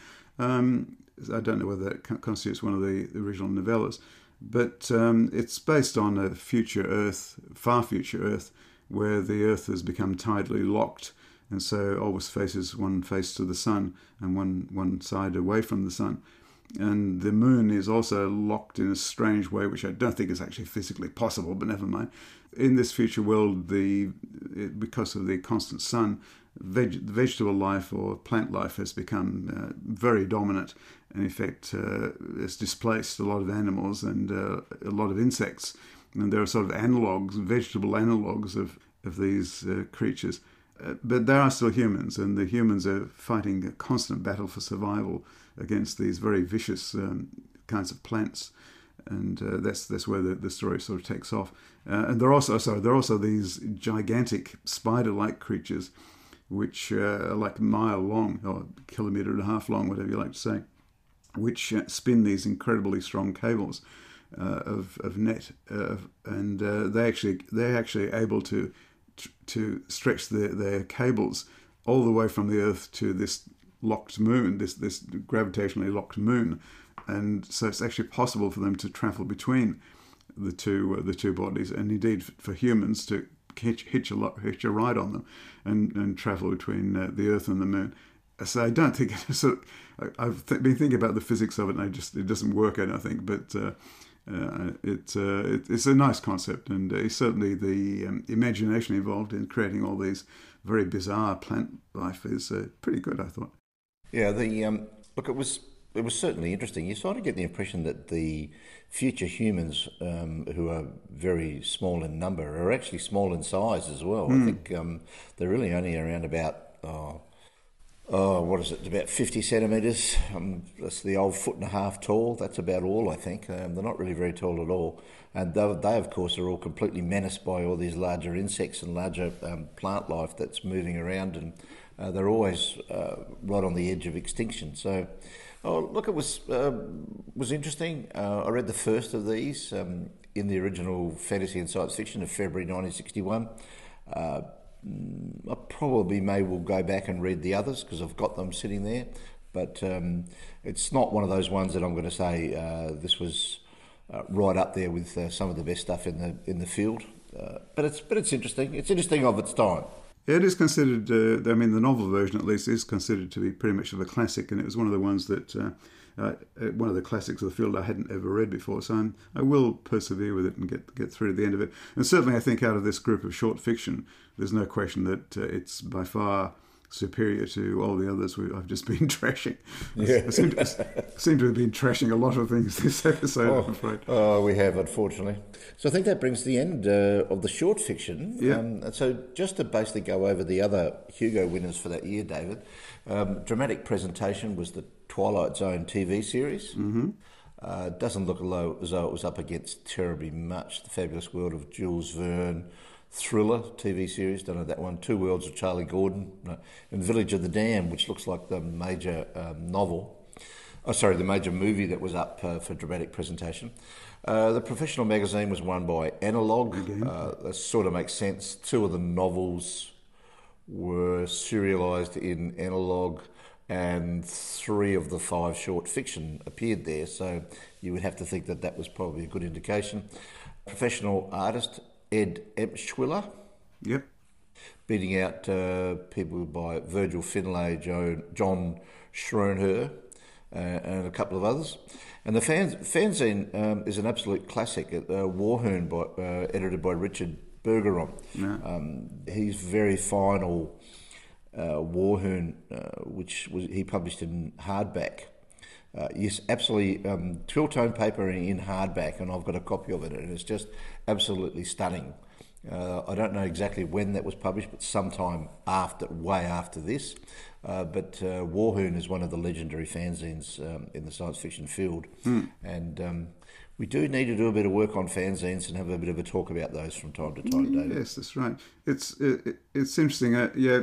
I don't know whether that constitutes one of the original novellas, but it's based on a future Earth, far future Earth, where the Earth has become tidally locked, and so always faces one face to the sun and one side away from the sun. And the moon is also locked in a strange way, which I don't think is actually physically possible, but never mind. In this future world, because of the constant sun, vegetable life or plant life has become very dominant, and in fact has displaced a lot of animals and a lot of insects. And there are sort of analogues, vegetable analogues of these creatures. But there are still humans, and the humans are fighting a constant battle for survival against these very vicious kinds of plants. and that's where the story sort of takes off. And there are also these gigantic spider-like creatures, which are like a mile long or kilometre and a half long, whatever you like to say, which spin these incredibly strong cables of net, and they're actually able to stretch their cables all the way from the Earth to this locked moon, this gravitationally locked moon, and so it's actually possible for them to travel between the two bodies, and indeed for humans to hitch a ride on them and travel between the Earth and the moon. So I don't think I've been thinking about the physics of it, and it doesn't work. I don't think, but it's a nice concept, and certainly the imagination involved in creating all these very bizarre plant life is pretty good, I thought. Yeah, look, it was certainly interesting. You sort of get the impression that the future humans, who are very small in number, are actually small in size as well. I think they're really only around about what is it? About 50 centimetres. That's the old 1.5 feet tall. That's about all, I think. They're not really very tall at all. And they, of course, are all completely menaced by all these larger insects and larger plant life that's moving around, and they're always right on the edge of extinction. So, look, it was interesting. I read the first of these in the original fantasy and science fiction of February 1961. I probably will go back and read the others because I've got them sitting there, but it's not one of those ones that I'm going to say this was right up there with some of the best stuff in the field. But it's interesting. It's interesting of its time. It is considered. The novel version at least is considered to be pretty much of a classic, and it was one of the ones that one of the classics of the field I hadn't ever read before. So I will persevere with it and get through to the end of it. And certainly, I think out of this group of short fiction, there's no question that it's by far superior to all the others I've just been trashing. Yeah. I seem to have been trashing a lot of things this episode, I'm afraid. Oh, we have, unfortunately. So I think that brings the end of the short fiction. Yeah. So just to basically go over the other Hugo winners for that year, David, dramatic presentation was the Twilight Zone TV series. Mm-hmm. Doesn't look as though it was up against terribly much. The Fabulous World of Jules Verne. Thriller TV series, don't know that one. Two Worlds of Charlie Gordon, and Village of the Dam, which looks like the major the major movie that was up for dramatic presentation. The Professional magazine was won by Analog. That sort of makes sense. Two of the novels were serialised in Analog, and 3 of the 5 short fiction appeared there, so you would have to think that was probably a good indication. Professional artist Ed Emshwiller. Yep. Beating out people by Virgil Finlay, John Schroenher, and a couple of others. And the fanzine is an absolute classic. Warhoon, edited by Richard Bergeron. Yeah. His very final Warhoon, which he published in hardback. Yes, absolutely. Twill-tone paper in hardback, and I've got a copy of it, and it's just absolutely stunning. I don't know exactly when that was published, but sometime way after this. But Warhoon is one of the legendary fanzines in the science fiction field, and we do need to do a bit of work on fanzines and have a bit of a talk about those from time to time, David. Yes, that's right. It's interesting.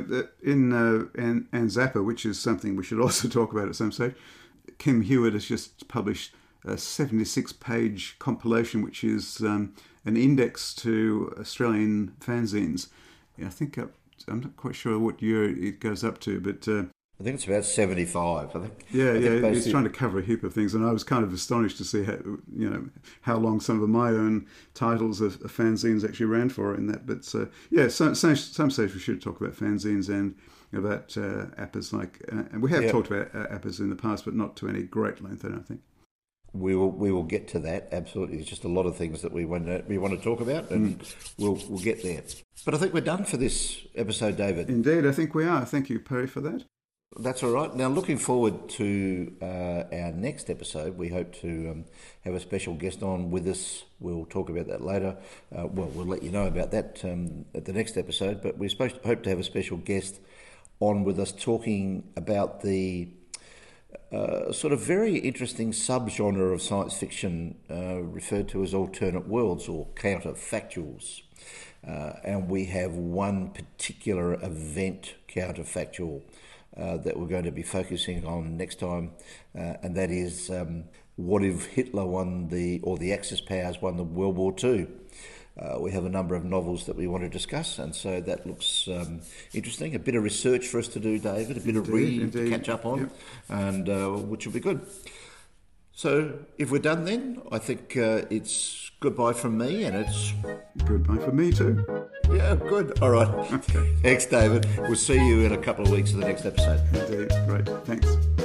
In Zappa, which is something we should also talk about at some stage. Kim Hewitt has just published a 76-page compilation, which is an index to Australian fanzines. I think I'm not quite sure what year it goes up to, but I think it's about 75. I think. Yeah. He's trying to cover a heap of things, and I was kind of astonished to see how long some of my own titles of fanzines actually ran for in that. But some stage we should talk about fanzines and about APAs and we have talked about APAs in the past, but not to any great length, I don't think. We will get to that, absolutely. There's just a lot of things that we want to talk about, and we'll get there. But I think we're done for this episode, David. Indeed, I think we are. Thank you, Perry, for that. That's all right. Now, looking forward to our next episode. We hope to have a special guest on with us. We'll talk about that later. We'll let you know about that at the next episode. But we hope to have a special guest on with us talking about the sort of very interesting subgenre of science fiction referred to as alternate worlds or counterfactuals. And we have one particular event counterfactual that we're going to be focusing on next time, and that is what if Hitler or the Axis powers won the World War II? We have a number of novels that we want to discuss, and so that looks interesting. A bit of research for us to do, David, a bit of reading to catch up on, and which will be good. So if we're done then, I think it's goodbye from me, and it's... Goodbye from me too. Yeah, good. All right. Okay. Thanks, David. We'll see you in a couple of weeks for the next episode. Indeed. Great. Thanks.